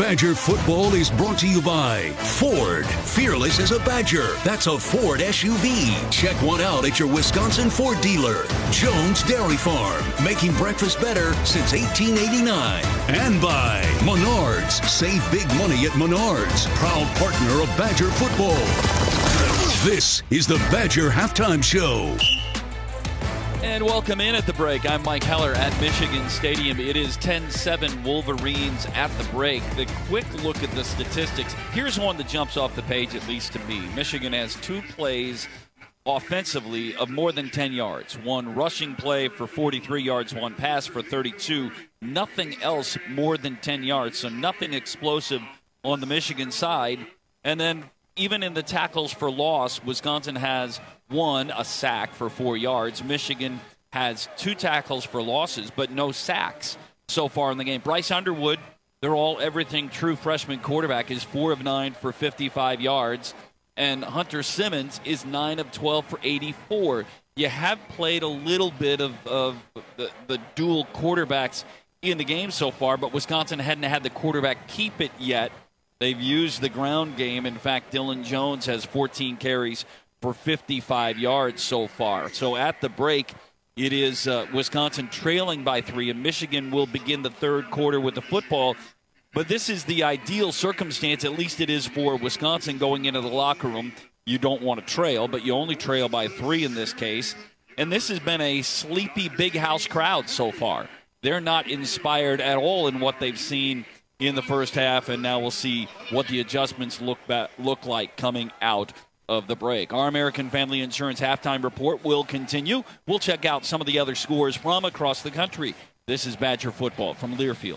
Badger football is brought to you by Ford. Fearless as a Badger. That's a Ford S U V. Check one out at your Wisconsin Ford dealer. Jones Dairy Farm. Making breakfast better since eighteen eighty-nine. And by Menards. Save big money at Menards. Proud partner of Badger football. This is the Badger Halftime Show. And welcome in at the break. I'm Mike Heller at Michigan Stadium. It is ten seven Wolverines at the break. The quick look at the statistics. Here's one that jumps off the page, at least to me. Michigan has two plays offensively of more than ten yards. One rushing play for forty-three yards, one pass for thirty-two. Nothing else more than ten yards, so nothing explosive on the Michigan side. And then even in the tackles for loss, Wisconsin has one, a sack for four yards. Michigan has two tackles for losses, but no sacks so far in the game. Bryce Underwood, they're all everything true freshman quarterback, is four of nine for fifty-five yards. And Hunter Simmons is nine of twelve for eighty-four. You have played a little bit of, of the, the dual quarterbacks in the game so far, but Wisconsin hadn't had the quarterback keep it yet. They've used the ground game. In fact, Dylan Jones has fourteen carries for fifty-five yards so far. So at the break, it is uh, Wisconsin trailing by three, and Michigan will begin the third quarter with the football. But this is the ideal circumstance, at least it is for Wisconsin going into the locker room. You don't want to trail, but you only trail by three in this case. And this has been a sleepy big house crowd so far. They're not inspired at all in what they've seen in the first half, and now we'll see what the adjustments look ba- look like coming out of the break. Our American Family Insurance halftime report will continue. We'll check out some of the other scores from across the country. This is Badger football from Learfield.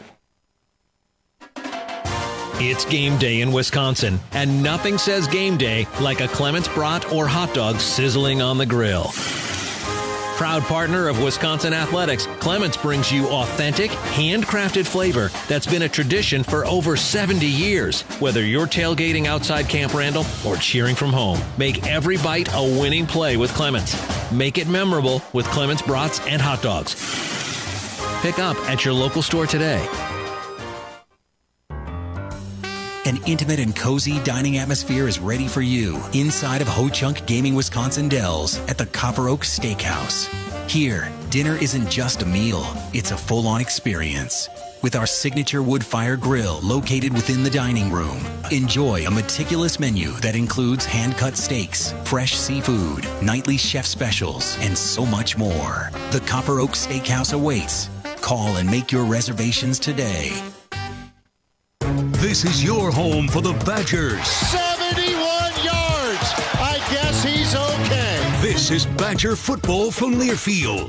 It's game day in Wisconsin, and nothing says game day like a Clements brat or hot dog sizzling on the grill. Proud partner of Wisconsin Athletics, Clements brings you authentic, handcrafted flavor that's been a tradition for over seventy years. Whether you're tailgating outside Camp Randall or cheering from home, make every bite a winning play with Clements. Make it memorable with Clements brats and hot dogs. Pick up at your local store today. An intimate and cozy dining atmosphere is ready for you inside of Ho Chunk Gaming Wisconsin Dells at the Copper Oak Steakhouse. Here, dinner isn't just a meal, it's a full-on experience. With our signature wood fire grill located within the dining room, enjoy a meticulous menu that includes hand-cut steaks, fresh seafood, nightly chef specials, and so much more. The Copper Oak Steakhouse awaits. Call and make your reservations today. This is your home for the Badgers. seventy-one yards. I guess he's okay. This is Badger football from Learfield.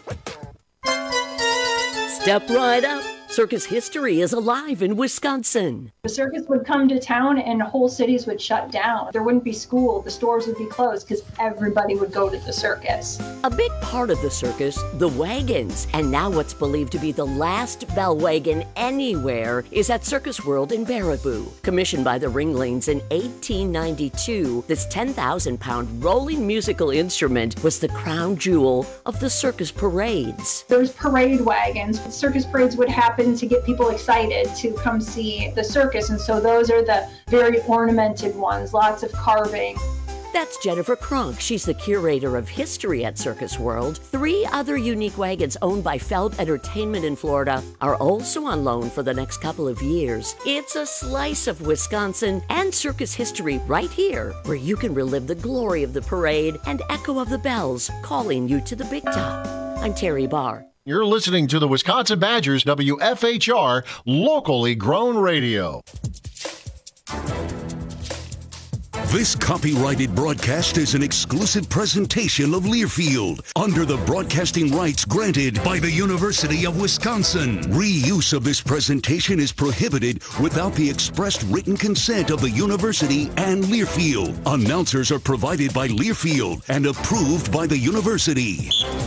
Step right up. Circus history is alive in Wisconsin. The circus would come to town and whole cities would shut down. There wouldn't be school, the stores would be closed because everybody would go to the circus. A big part of the circus, the wagons. And now what's believed to be the last bell wagon anywhere is at Circus World in Baraboo. Commissioned by the Ringlings in eighteen ninety-two, this ten thousand pound rolling musical instrument was the crown jewel of the circus parades. There's parade wagons. Circus parades would happen to get people excited to come see the circus, and so those are the very ornamented ones, lots of carving. That's Jennifer Kronk. She's the curator of history at Circus World. Three other unique wagons owned by Feld Entertainment in Florida are also on loan for the next couple of years. It's a slice of Wisconsin and circus history right here, where you can relive the glory of the parade and echo of the bells calling you to the big top. I'm Terry Barr. You're listening to the Wisconsin Badgers W F H R locally grown radio. This copyrighted broadcast is an exclusive presentation of Learfield under the broadcasting rights granted by the University of Wisconsin. Reuse of this presentation is prohibited without the expressed written consent of the university and Learfield. Announcers are provided by Learfield and approved by the university.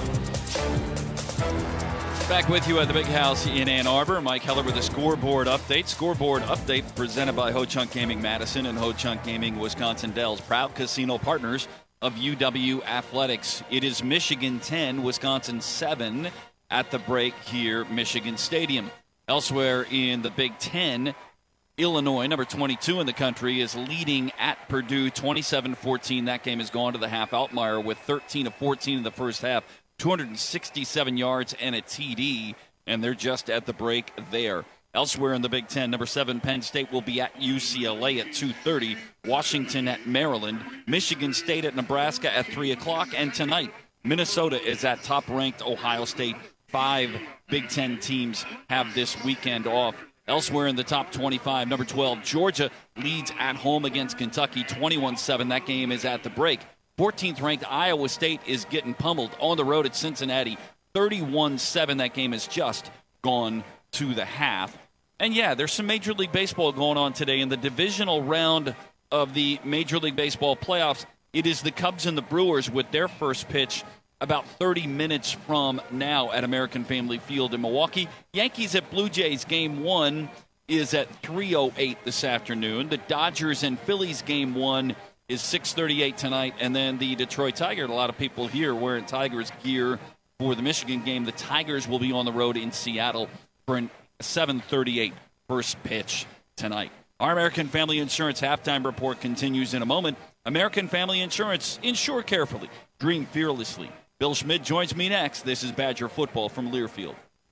Back with you at the Big House in Ann Arbor. Mike Heller with a scoreboard update. Scoreboard update presented by Ho Chunk Gaming Madison and Ho Chunk Gaming Wisconsin Dells, proud casino partners of U W Athletics. It is Michigan ten, Wisconsin seven at the break here, Michigan Stadium. Elsewhere in the Big Ten, Illinois, number twenty-two in the country, is leading at Purdue twenty-seven fourteen. That game has gone to the half. Altmaier with thirteen of fourteen in the first half, two hundred sixty-seven yards and a T D, and they're just at the break there. Elsewhere in the Big Ten, number seven Penn State will be at U C L A at two thirty, Washington at Maryland, Michigan State at Nebraska at three o'clock, and tonight, Minnesota is at top-ranked Ohio State. Five Big Ten teams have this weekend off. Elsewhere in the top twenty-five, number twelve, Georgia leads at home against Kentucky twenty-one seven. That game is at the break. fourteenth-ranked Iowa State is getting pummeled on the road at Cincinnati thirty-one seven. That game has just gone to the half. And, yeah, there's some Major League Baseball going on today. In the divisional round of the Major League Baseball playoffs, it is the Cubs and the Brewers with their first pitch about thirty minutes from now at American Family Field in Milwaukee. Yankees at Blue Jays game one is at three oh eight this afternoon. The Dodgers and Phillies game one is six thirty-eight tonight. And then the Detroit Tigers, a lot of people here wearing Tigers gear for the Michigan game. The Tigers will be on the road in Seattle for a seven thirty-eight first pitch tonight. Our American Family Insurance halftime report continues in a moment. American Family Insurance, insure carefully, dream fearlessly. Bill Schmidt joins me next. This is Badger Football from Learfield.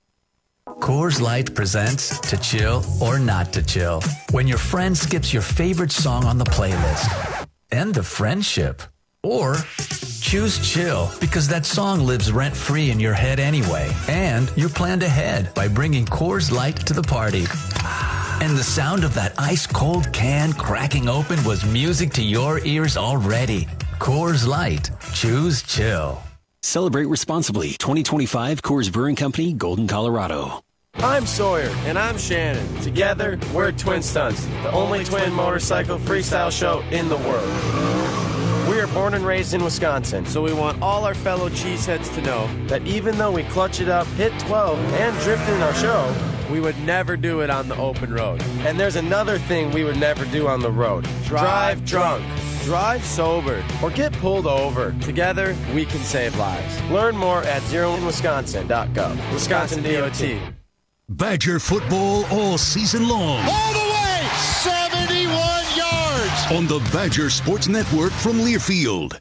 Coors Light presents To Chill or Not to Chill. When your friend skips your favorite song on the playlist. End of friendship. Or choose chill because that song lives rent-free in your head anyway. And you planned ahead by bringing Coors Light to the party. And the sound of that ice-cold can cracking open was music to your ears already. Coors Light. Choose chill. Celebrate responsibly. twenty twenty-five Coors Brewing Company, Golden, Colorado. I'm Sawyer, and I'm Shannon. Together, we're Twin Stunts, the only twin motorcycle freestyle show in the world. We are born and raised in Wisconsin, so we want all our fellow cheeseheads to know that even though we clutch it up, hit twelve, and drift in our show, we would never do it on the open road. And there's another thing we would never do on the road. Drive drunk. Drive sober or get pulled over. Together, we can save lives. Learn more at zero in wisconsin dot gov. Wisconsin D O T. Badger football all season long. All the way, seventy-one yards. On the Badger Sports Network from Learfield.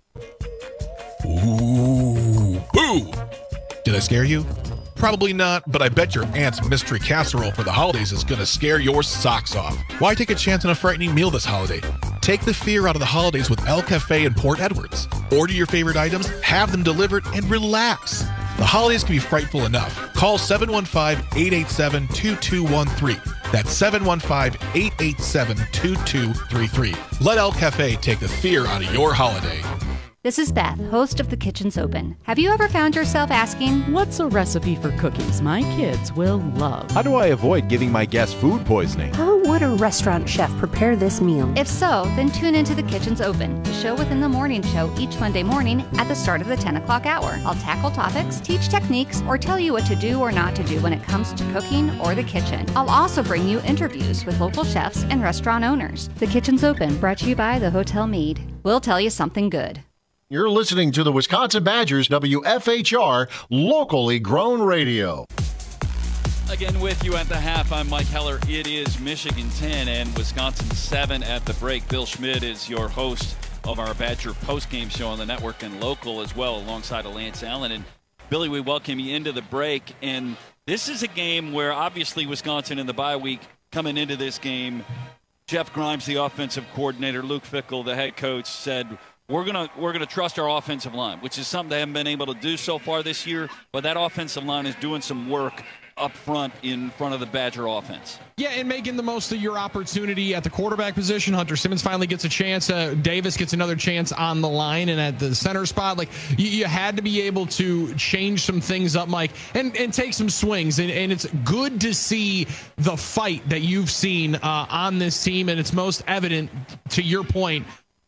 Ooh, boo! Did I scare you? Probably not, but I bet your aunt's mystery casserole for the holidays is going to scare your socks off. Why take a chance on a frightening meal this holiday? Take the fear out of the holidays with El Cafe in Port Edwards. Order your favorite items, have them delivered, and relax. The holidays can be frightful enough. Call seven one five, eight eight seven, two two one three. That's seven one five, eight eight seven, two two three three. Let El Cafe take the fear out of your holiday. This is Beth, host of The Kitchen's Open. Have you ever found yourself asking, what's a recipe for cookies my kids will love? How do I avoid giving my guests food poisoning? How would a restaurant chef prepare this meal? If so, then tune into The Kitchen's Open, the show within the morning show each Monday morning at the start of the ten o'clock hour. I'll tackle topics, teach techniques, or tell you what to do or not to do when it comes to cooking or the kitchen. I'll also bring you interviews with local chefs and restaurant owners. The Kitchen's Open, brought to you by the Hotel Mead. We'll tell you something good. You're listening to the Wisconsin Badgers, W F H R, locally grown radio. Again with you at the half, I'm Mike Heller. It is Michigan ten and Wisconsin seven at the break. Bill Schmidt is your host of our Badger postgame show on the network and local as well, alongside of Lance Allen. And Billy, we welcome you into the break. And this is a game where obviously Wisconsin in the bye week coming into this game, Jeff Grimes, the offensive coordinator, Luke Fickell, the head coach, said, We're gonna we're gonna trust our offensive line, which is something they haven't been able to do so far this year. But that offensive line is doing some work up front in front of the Badger offense. Yeah, and making the most of your opportunity at the quarterback position. Hunter Simmons finally gets a chance. Uh, Davis gets another chance on the line and at the center spot. Like you, you had to be able to change some things up, Mike, and, and take some swings. And, and it's good to see the fight that you've seen uh, on this team, and it's most evident, to your point,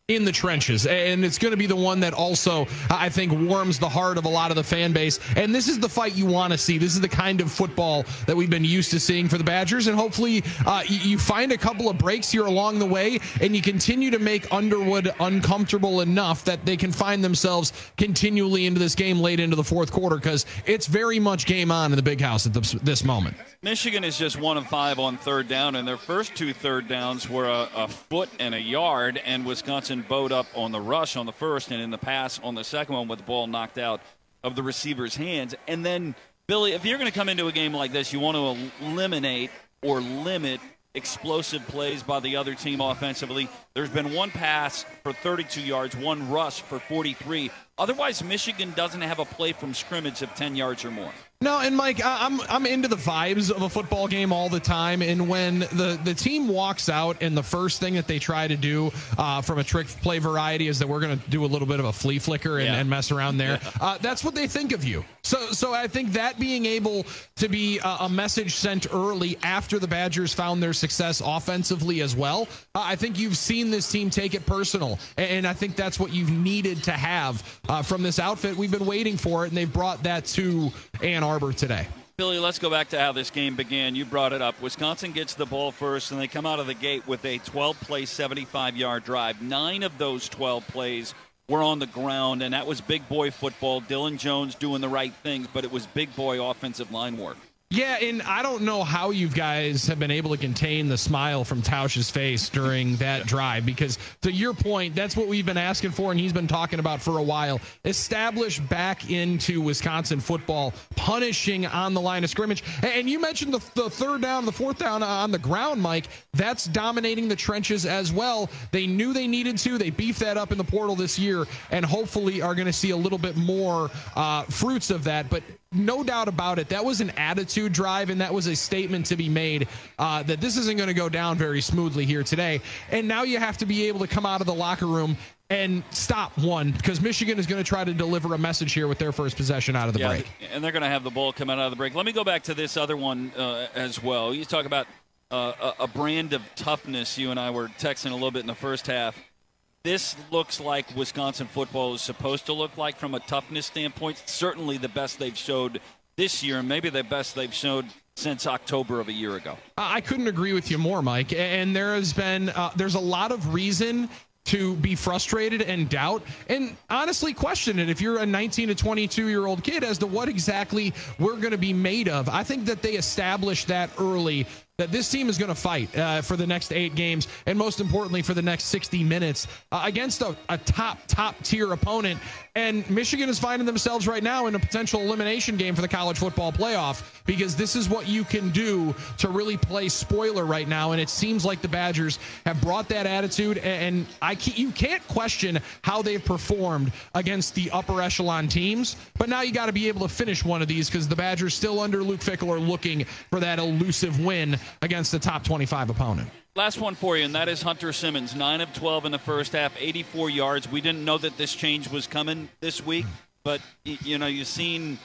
in the trenches, and it's going to be the one that also, I think, warms the heart of a lot of the fan base. And this is the fight you want to see. This is the kind of football that we've been used to seeing for the Badgers, and hopefully uh, you find a couple of breaks here along the way, and you continue to make Underwood uncomfortable enough that they can find themselves continually into this game late into the fourth quarter, because it's very much game on in the Big House at this, this moment. Michigan is just one of five on third down, and their first two third downs were a, a foot and a yard, and Wisconsin bowed up on the rush on the first and in the pass on the second one with the ball knocked out of the receiver's hands. And then, Billy, if you're going to come into a game like this, you want to eliminate or limit explosive plays by the other team offensively. There's been one pass for thirty-two yards, one rush for forty-three. Otherwise, Michigan doesn't have a play from scrimmage of ten yards or more. No, and Mike, I'm I'm into the vibes of a football game all the time, and when the, the team walks out and the first thing that they try to do uh, from a trick play variety is that we're going to do a little bit of a flea flicker and, yeah. and mess around there, uh, that's what they think of you. So so I think that being able to be a, a message sent early after the Badgers found their success offensively as well, uh, I think you've seen this team take it personal, and, and I think that's what you've needed to have uh, from this outfit. We've been waiting for it, and they've brought that to Ann Arbor today. Billy, let's go back to how this game began. You brought it up. Wisconsin gets the ball first, and they come out of the gate with a twelve-play, seventy-five-yard drive. Nine of those twelve plays were on the ground, and that was big boy football. Dylan Jones doing the right things, but it was big boy offensive line work. Yeah, and I don't know how you guys have been able to contain the smile from Tausch's face during that drive, because to your point, that's what we've been asking for, and he's been talking about for a while. Establish back into Wisconsin football, punishing on the line of scrimmage. And you mentioned the, the third down, the fourth down on the ground, Mike. That's dominating the trenches as well. They knew they needed to. They beefed that up in the portal this year, and hopefully are going to see a little bit more uh, fruits of that. But no doubt about it, that was an attitude drive, and that was a statement to be made uh, that this isn't going to go down very smoothly here today. And now you have to be able to come out of the locker room and stop one, because Michigan is going to try to deliver a message here with their first possession out of the yeah, break. And they're going to have the ball come out of the break. Let me go back to this other one uh, as well. You talk about uh, a, a brand of toughness. You and I were texting a little bit in the first half. This looks like Wisconsin football is supposed to look like from a toughness standpoint. Certainly the best they've showed this year, and maybe the best they've showed since October of a year ago. I couldn't agree with you more, Mike. And there has been uh, there's a lot of reason to be frustrated and doubt, and honestly question it if you're a nineteen to twenty-two year old kid as to what exactly we're going to be made of. I think that they established that early, that this team is going to fight uh, for the next eight games, and most importantly for the next sixty minutes uh, against a, a top, top tier opponent. And Michigan is finding themselves right now in a potential elimination game for the college football playoff, because this is what you can do to really play spoiler right now. And it seems like the Badgers have brought that attitude, and I can't, you can't question how they've performed against the upper echelon teams. But now you got to be able to finish one of these, because the Badgers still under Luke Fickell are looking for that elusive win against the top twenty-five opponent. Last one for you, and that is Hunter Simmons. nine of twelve in the first half, eighty-four yards. We didn't know that this change was coming this week, but, you know, you've seen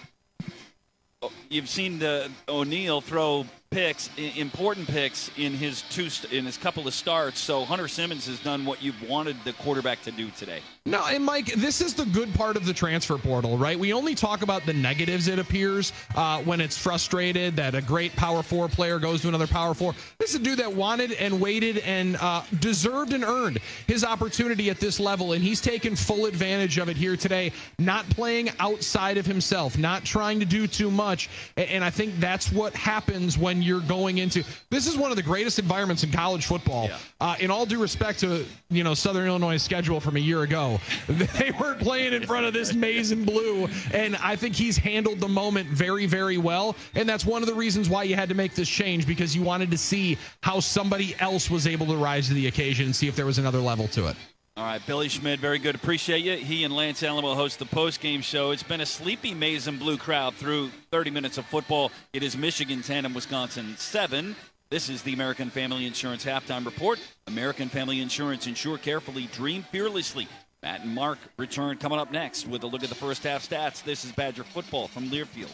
you've seen the O'Neal throw picks, important picks in his two in his couple of starts. So Hunter Simmons has done what you've wanted the quarterback to do today. No, and Mike, this is the good part of the transfer portal, right? We only talk about the negatives, it appears, uh, when it's frustrated that a great Power Four player goes to another Power Four. This is a dude that wanted and waited and uh, deserved and earned his opportunity at this level, and he's taken full advantage of it here today, not playing outside of himself, not trying to do too much. And I think that's what happens when you're going into this is one of the greatest environments in college football. Yeah. Uh, in all due respect to, you know, Southern Illinois' schedule from a year ago, they weren't playing in front of this maize and blue, and I think he's handled the moment very, very well. And that's one of the reasons why you had to make this change, because you wanted to see how somebody else was able to rise to the occasion and see if there was another level to it. All right, Billy Schmidt, very good. Appreciate you. He and Lance Allen will host the post-game show. It's been a sleepy maize and blue crowd through thirty minutes of football. It is Michigan ten and Wisconsin seven. This is the American Family Insurance Halftime Report. American Family Insurance. Insure carefully, dream fearlessly. Matt and Mark return coming up next with a look at the first half stats. This is Badger football from Learfield.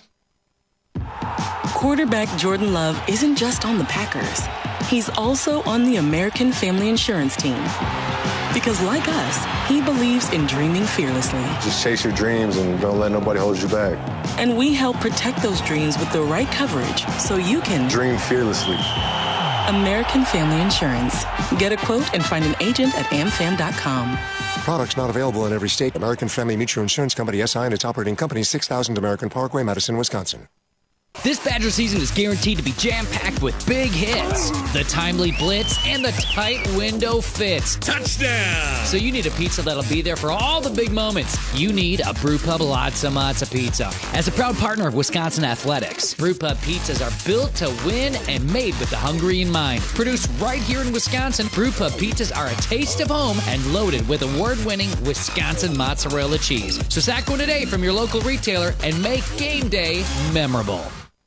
Quarterback Jordan Love isn't just on the Packers. He's also on the American Family Insurance team. Because like us, he believes in dreaming fearlessly. Just chase your dreams and don't let nobody hold you back. And we help protect those dreams with the right coverage so you can dream fearlessly. American Family Insurance. Get a quote and find an agent at a m fam dot com. Products not available in every state. American Family Mutual Insurance Company, S I and its operating company, six thousand American Parkway, Madison, Wisconsin. This Badger season is guaranteed to be jam-packed with big hits, the timely blitz, and the tight window fits. Touchdown! So you need a pizza that'll be there for all the big moments. You need a Brewpub Latza Matza Pizza. As a proud partner of Wisconsin Athletics, Brewpub pizzas are built to win and made with the hungry in mind. Produced right here in Wisconsin, Brewpub pizzas are a taste of home and loaded with award-winning Wisconsin mozzarella cheese. So sack one today from your local retailer and make game day memorable.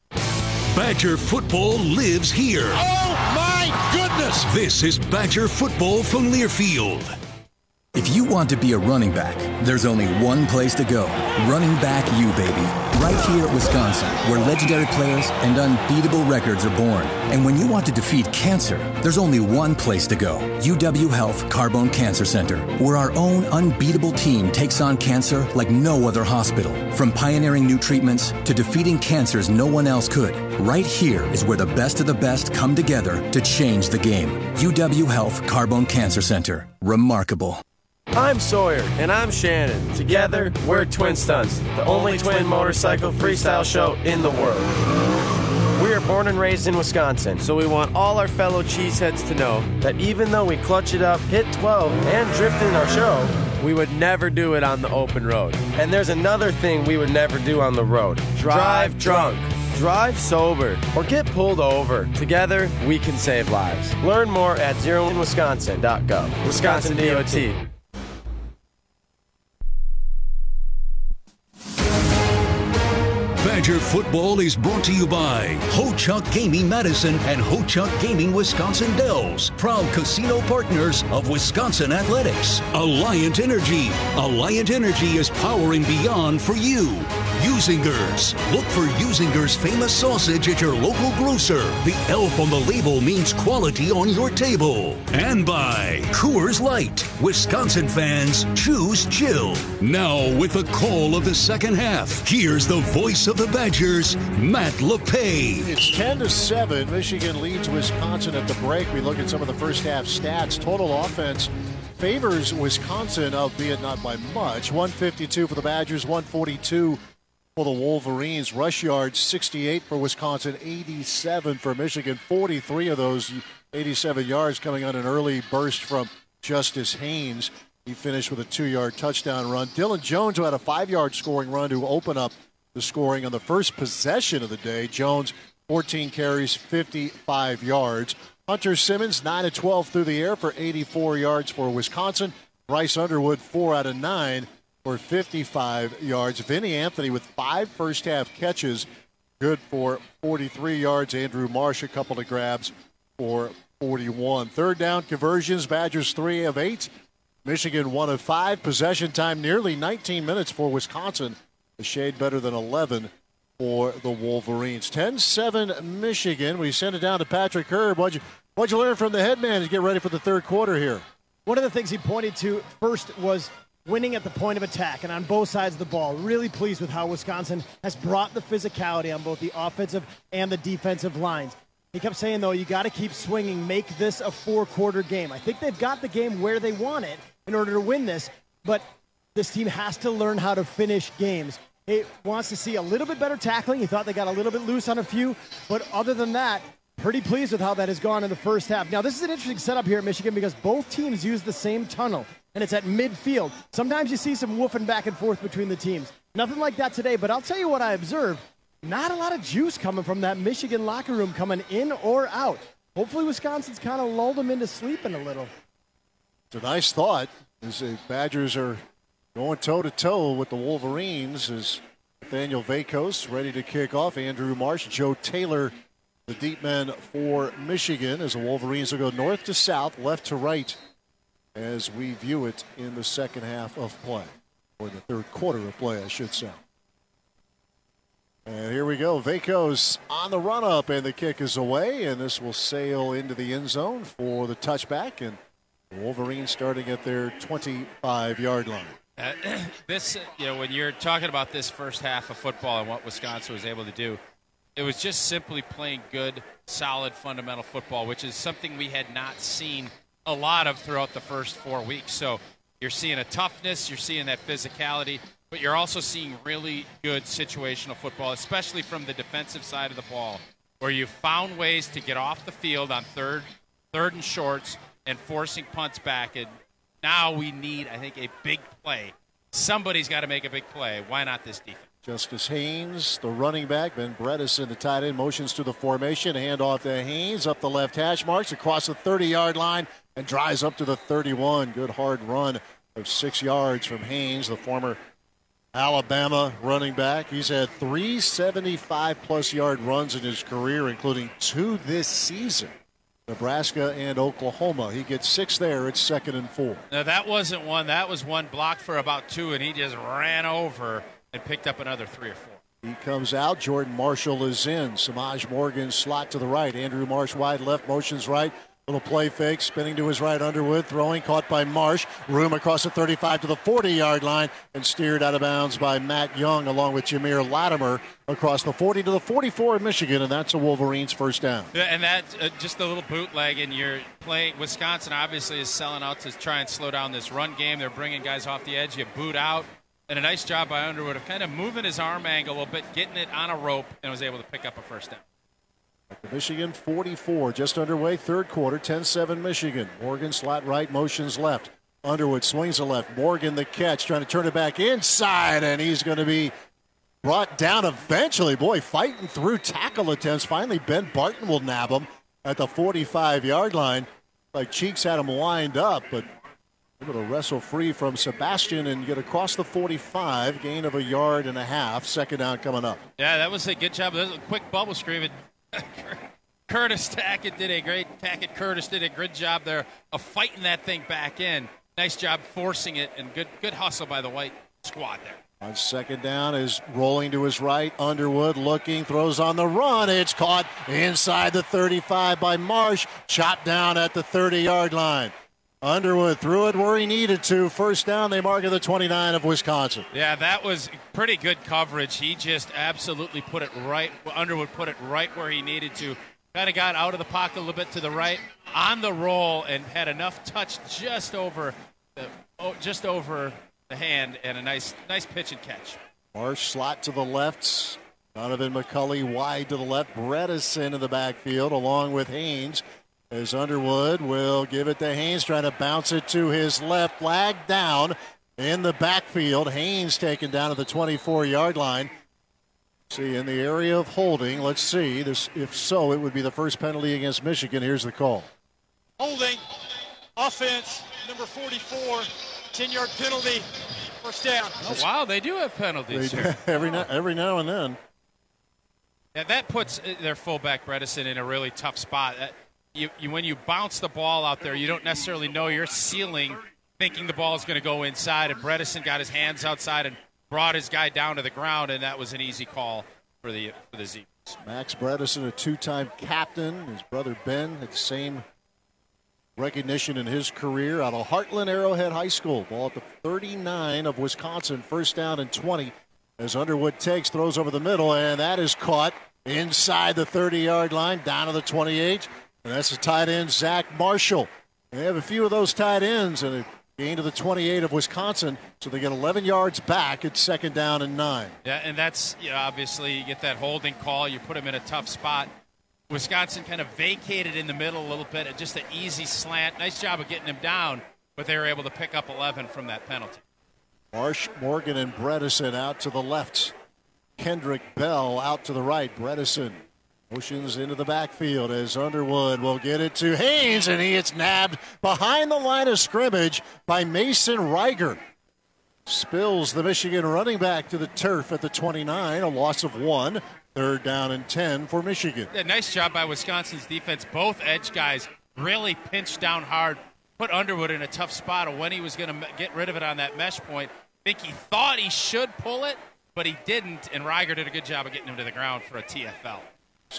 Badger football lives here. Oh, my goodness! This is Badger football from Learfield. If you want to be a running back, there's only one place to go. Running Back U, baby. Right here at Wisconsin, where legendary players and unbeatable records are born. And when you want to defeat cancer, there's only one place to go. U W Health Carbone Cancer Center, where our own unbeatable team takes on cancer like no other hospital. From pioneering new treatments to defeating cancers no one else could. Right here is where the best of the best come together to change the game. U W Health Carbone Cancer Center. Remarkable. I'm Sawyer. And I'm Shannon. Together, we're Twin Stunts, the only twin motorcycle freestyle show in the world. We are born and raised in Wisconsin, so we want all our fellow cheeseheads to know that even though we clutch it up, hit twelve, and drift in our show, we would never do it on the open road. And there's another thing we would never do on the road. Drive drunk. Drive sober or get pulled over. Together, we can save lives. Learn more at zero in wisconsin dot gov. Wisconsin D O T. Badger football is brought to you by Ho-Chunk Gaming Madison and Ho-Chunk Gaming Wisconsin Dells, proud casino partners of Wisconsin Athletics. Alliant Energy. Alliant Energy is powering beyond for you. Usinger's. Look for Usinger's famous sausage at your local grocer. The elf on the label means quality on your table. And by Coors Light. Wisconsin fans, choose chill. Now with the call of the second half, here's the voice of the Badgers, Matt LePay. It's ten to seven. Michigan leads Wisconsin at the break. We look at some of the first half stats. Total offense favors Wisconsin, albeit not by much. one fifty-two for the Badgers, one forty-two for the Wolverines. Rush yards, sixty-eight for Wisconsin, eighty-seven for Michigan. forty-three of those eighty-seven yards coming on an early burst from Justice Haynes. He finished with a two-yard touchdown run. Dylan Jones, who had a five-yard scoring run to open up the scoring on the first possession of the day. Jones, fourteen carries, fifty-five yards. Hunter Simmons, nine of twelve through the air for eighty-four yards for Wisconsin. Bryce Underwood, four out of nine for fifty-five yards. Vinny Anthony with five first-half catches, good for forty-three yards. Andrew Marsh, a couple of grabs for forty-one. Third down conversions, Badgers three of eight. Michigan one of five. Possession time nearly nineteen minutes for Wisconsin. A shade better than eleven for the Wolverines. ten seven Michigan. We send it down to Patrick Herb. What'd you, what'd you learn from the head man to get ready for the third quarter here? One of the things he pointed to first was winning at the point of attack and on both sides of the ball. Really pleased with how Wisconsin has brought the physicality on both the offensive and the defensive lines. He kept saying, though, you got to keep swinging, make this a four-quarter game. I think they've got the game where they want it in order to win this, but this team has to learn how to finish games. He wants to see a little bit better tackling. He thought they got a little bit loose on a few, but other than that, pretty pleased with how that has gone in the first half. Now, this is an interesting setup here at Michigan because both teams use the same tunnel, and it's at midfield. Sometimes you see some woofing back and forth between the teams. Nothing like that today, but I'll tell you what I observed. Not a lot of juice coming from that Michigan locker room coming in or out. Hopefully Wisconsin's kind of lulled them into sleeping a little. It's a nice thought as the Badgers are going toe-to-toe with the Wolverines as Nathaniel Vakos ready to kick off. Andrew Marsh, Joe Taylor, the deep men for Michigan, as the Wolverines will go north to south, left to right, as we view it in the second half of play, or the third quarter of play, I should say. And here we go. Vakos on the run-up, and the kick is away, and this will sail into the end zone for the touchback, and The Wolverines starting at their twenty-five-yard line. Uh, this, you know, when you're talking about this first half of football and what Wisconsin was able to do, it was just simply playing good, solid, fundamental football, which is something we had not seen a lot of throughout the first four weeks. So you're seeing a toughness, you're seeing that physicality, but you're also seeing really good situational football, especially from the defensive side of the ball, where you found ways to get off the field on third, third and shorts and forcing punts back. And now we need, I think, a big play. Somebody's got to make a big play. Why not this defense? Justice Haynes, the running back. Ben Bredesen, the tight end, motions to the formation. Handoff to Haynes up the left hash marks across the thirty-yard line and drives up to the thirty-one. Good hard run of six yards from Haynes, the former Alabama running back. He's had three seventy-five-plus yard runs in his career, including two this season. Nebraska and Oklahoma. He gets six there. It's second and four. Now, that wasn't one. That was one blocked for about two, and he just ran over and picked up another three or four. He comes out. Jordan Marshall is in. Samaj Morgan slot to the right. Andrew Marsh wide left, motions right. Little play fake, spinning to his right. Underwood throwing, caught by Marsh. Room across the thirty-five to the forty-yard line and steered out of bounds by Matt Young along with Jameer Latimer across the forty to the forty-four in Michigan, and that's a Wolverines first down. Yeah, and that's uh, just a little bootleg, and you're playing. Wisconsin obviously is selling out to try and slow down this run game. They're bringing guys off the edge. You boot out, and a nice job by Underwood of kind of moving his arm angle a little bit, getting it on a rope, and was able to pick up a first down. Michigan forty-four, just underway, third quarter, ten seven Michigan. Morgan slot right, motions left. Underwood swings the left. Morgan the catch, trying to turn it back inside, and he's going to be brought down eventually. Boy, fighting through tackle attempts. Finally, Ben Barton will nab him at the forty-five-yard line. Like Cheeks had him lined up, but able to wrestle free from Sebastian and get across the forty-five, gain of a yard and a half. Second down coming up. Yeah, that was a good job. That was a quick bubble screen. Curtis Tackett did a great Tackett Curtis did a good job there of fighting that thing back in. Nice job forcing it, and good good hustle by the white squad there. On second down is rolling to his right. Underwood looking, throws on the run. It's caught inside the thirty-five by Marsh. Chopped down at the thirty-yard line. Underwood threw it where he needed to. First down, they mark at the twenty-nine of Wisconsin. Yeah, that was pretty good coverage. He just absolutely put it right. Underwood put it right where he needed to. Kind of got out of the pocket a little bit to the right, on the roll, and had enough touch just over the oh, just over the hand, and a nice nice pitch and catch. Marsh slot to the left. Donovan McCulley wide to the left. Bredesen in the backfield along with Haynes. As Underwood will give it to Haynes, trying to bounce it to his left. Flag down in the backfield. Haynes taken down at the twenty-four-yard line. See, in the area of holding, let's see. This, if so, it would be the first penalty against Michigan. Here's the call. Holding, offense, number forty-four, ten-yard penalty, first down. Oh, wow, they do have penalties. They, every, now, every now and then. Yeah, that puts their fullback Bredesen in a really tough spot. You, you, when you bounce the ball out there, you don't necessarily know you're sealing, thinking the ball is going to go inside. And Bredesen got his hands outside and brought his guy down to the ground, and that was an easy call for the for the Zebras. Max Bredesen, a two-time captain. His brother Ben had the same recognition in his career out of Heartland Arrowhead High School. Ball at the thirty-nine of Wisconsin, first down and twenty. As Underwood takes, throws over the middle, and that is caught inside the thirty-yard line, down to the twenty-eight. And that's the tight end, Zach Marshall. They have a few of those tight ends, and a gain to the twenty-eight of Wisconsin, so they get eleven yards back at second down and nine. Yeah, and that's, you know, obviously you get that holding call. You put them in a tough spot. Wisconsin kind of vacated in the middle a litle bit, just an easy slant. Nice job of getting him down, but they were able to pick up eleven from that penalty. Marsh, Morgan, and Bredesen out to the left. Kendrick Bell out to the right. Bredesen motions into the backfield as Underwood will get it to Haynes, and he gets nabbed behind the line of scrimmage by Mason Reiger. Spills the Michigan running back to the turf at the twenty-nine, a loss of one. Third down and ten for Michigan. Yeah, nice job by Wisconsin's defense. Both edge guys really pinched down hard, put Underwood in a tough spot of when he was going to get rid of it on that mesh point. I think he thought he should pull it, but he didn't, and Reiger did a good job of getting him to the ground for a T F L.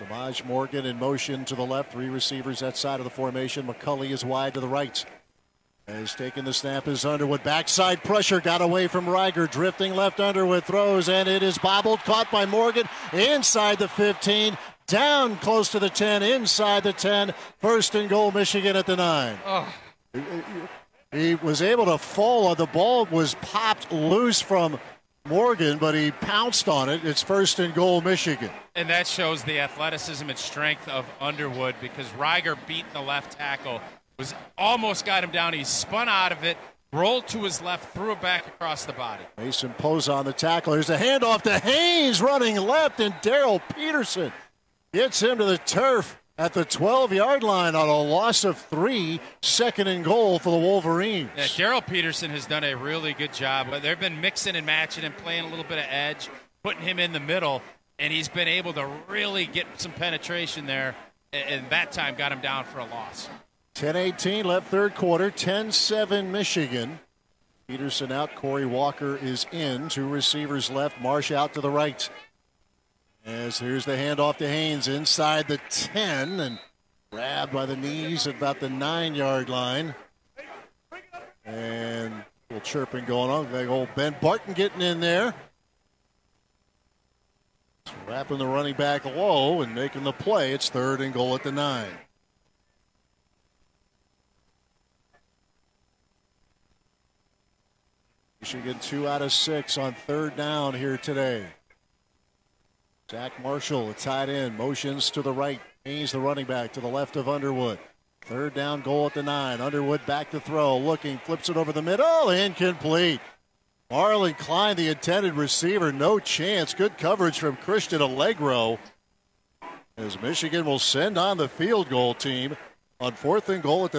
Samaj Morgan in motion to the left. Three receivers that side of the formation. McCulley is wide to the right. As taking the snap is Underwood. Backside pressure got away from Reiger. Drifting left, Underwood throws, and it is bobbled. Caught by Morgan inside the fifteen. Down close to the ten, inside the ten. First and goal, Michigan at the nine. Oh. He was able to fall. The ball was popped loose from Morgan, but he pounced on it. It's first and goal, Michigan. And that shows the athleticism and strength of Underwood because Reiger beat the left tackle. Was almost got him down. He spun out of it, rolled to his left, threw it back across the body. Mason Poza on the tackle. Here's a handoff to Haynes running left, and Daryl Peterson gets him to the turf at the twelve-yard line on a loss of three. Second and goal for the Wolverines. Yeah, Daryl Peterson has done a really good job. They've been mixing and matching and playing a little bit of edge, putting him in the middle, and he's been able to really get some penetration there, and that time got him down for a loss. ten eighteen left third quarter, ten seven Michigan. Peterson out, Corey Walker is in. Two receivers left, Marsh out to the right. As here's the handoff to Haynes inside the ten and grabbed by the knees at about the nine-yard line. And a little chirping going on. Big old Ben Barton getting in there. Wrapping the running back low and making the play. It's third and goal at the nine. Michigan two out of six on third down here today. Zach Marshall, a tight end, motions to the right. Haynes, the running back, to the left of Underwood. Third down goal at the nine. Underwood back to throw, looking, flips it over the middle, incomplete. Marlon Klein, the intended receiver, no chance. Good coverage from Christian Allegro. As Michigan will send on the field goal team on fourth and goal at the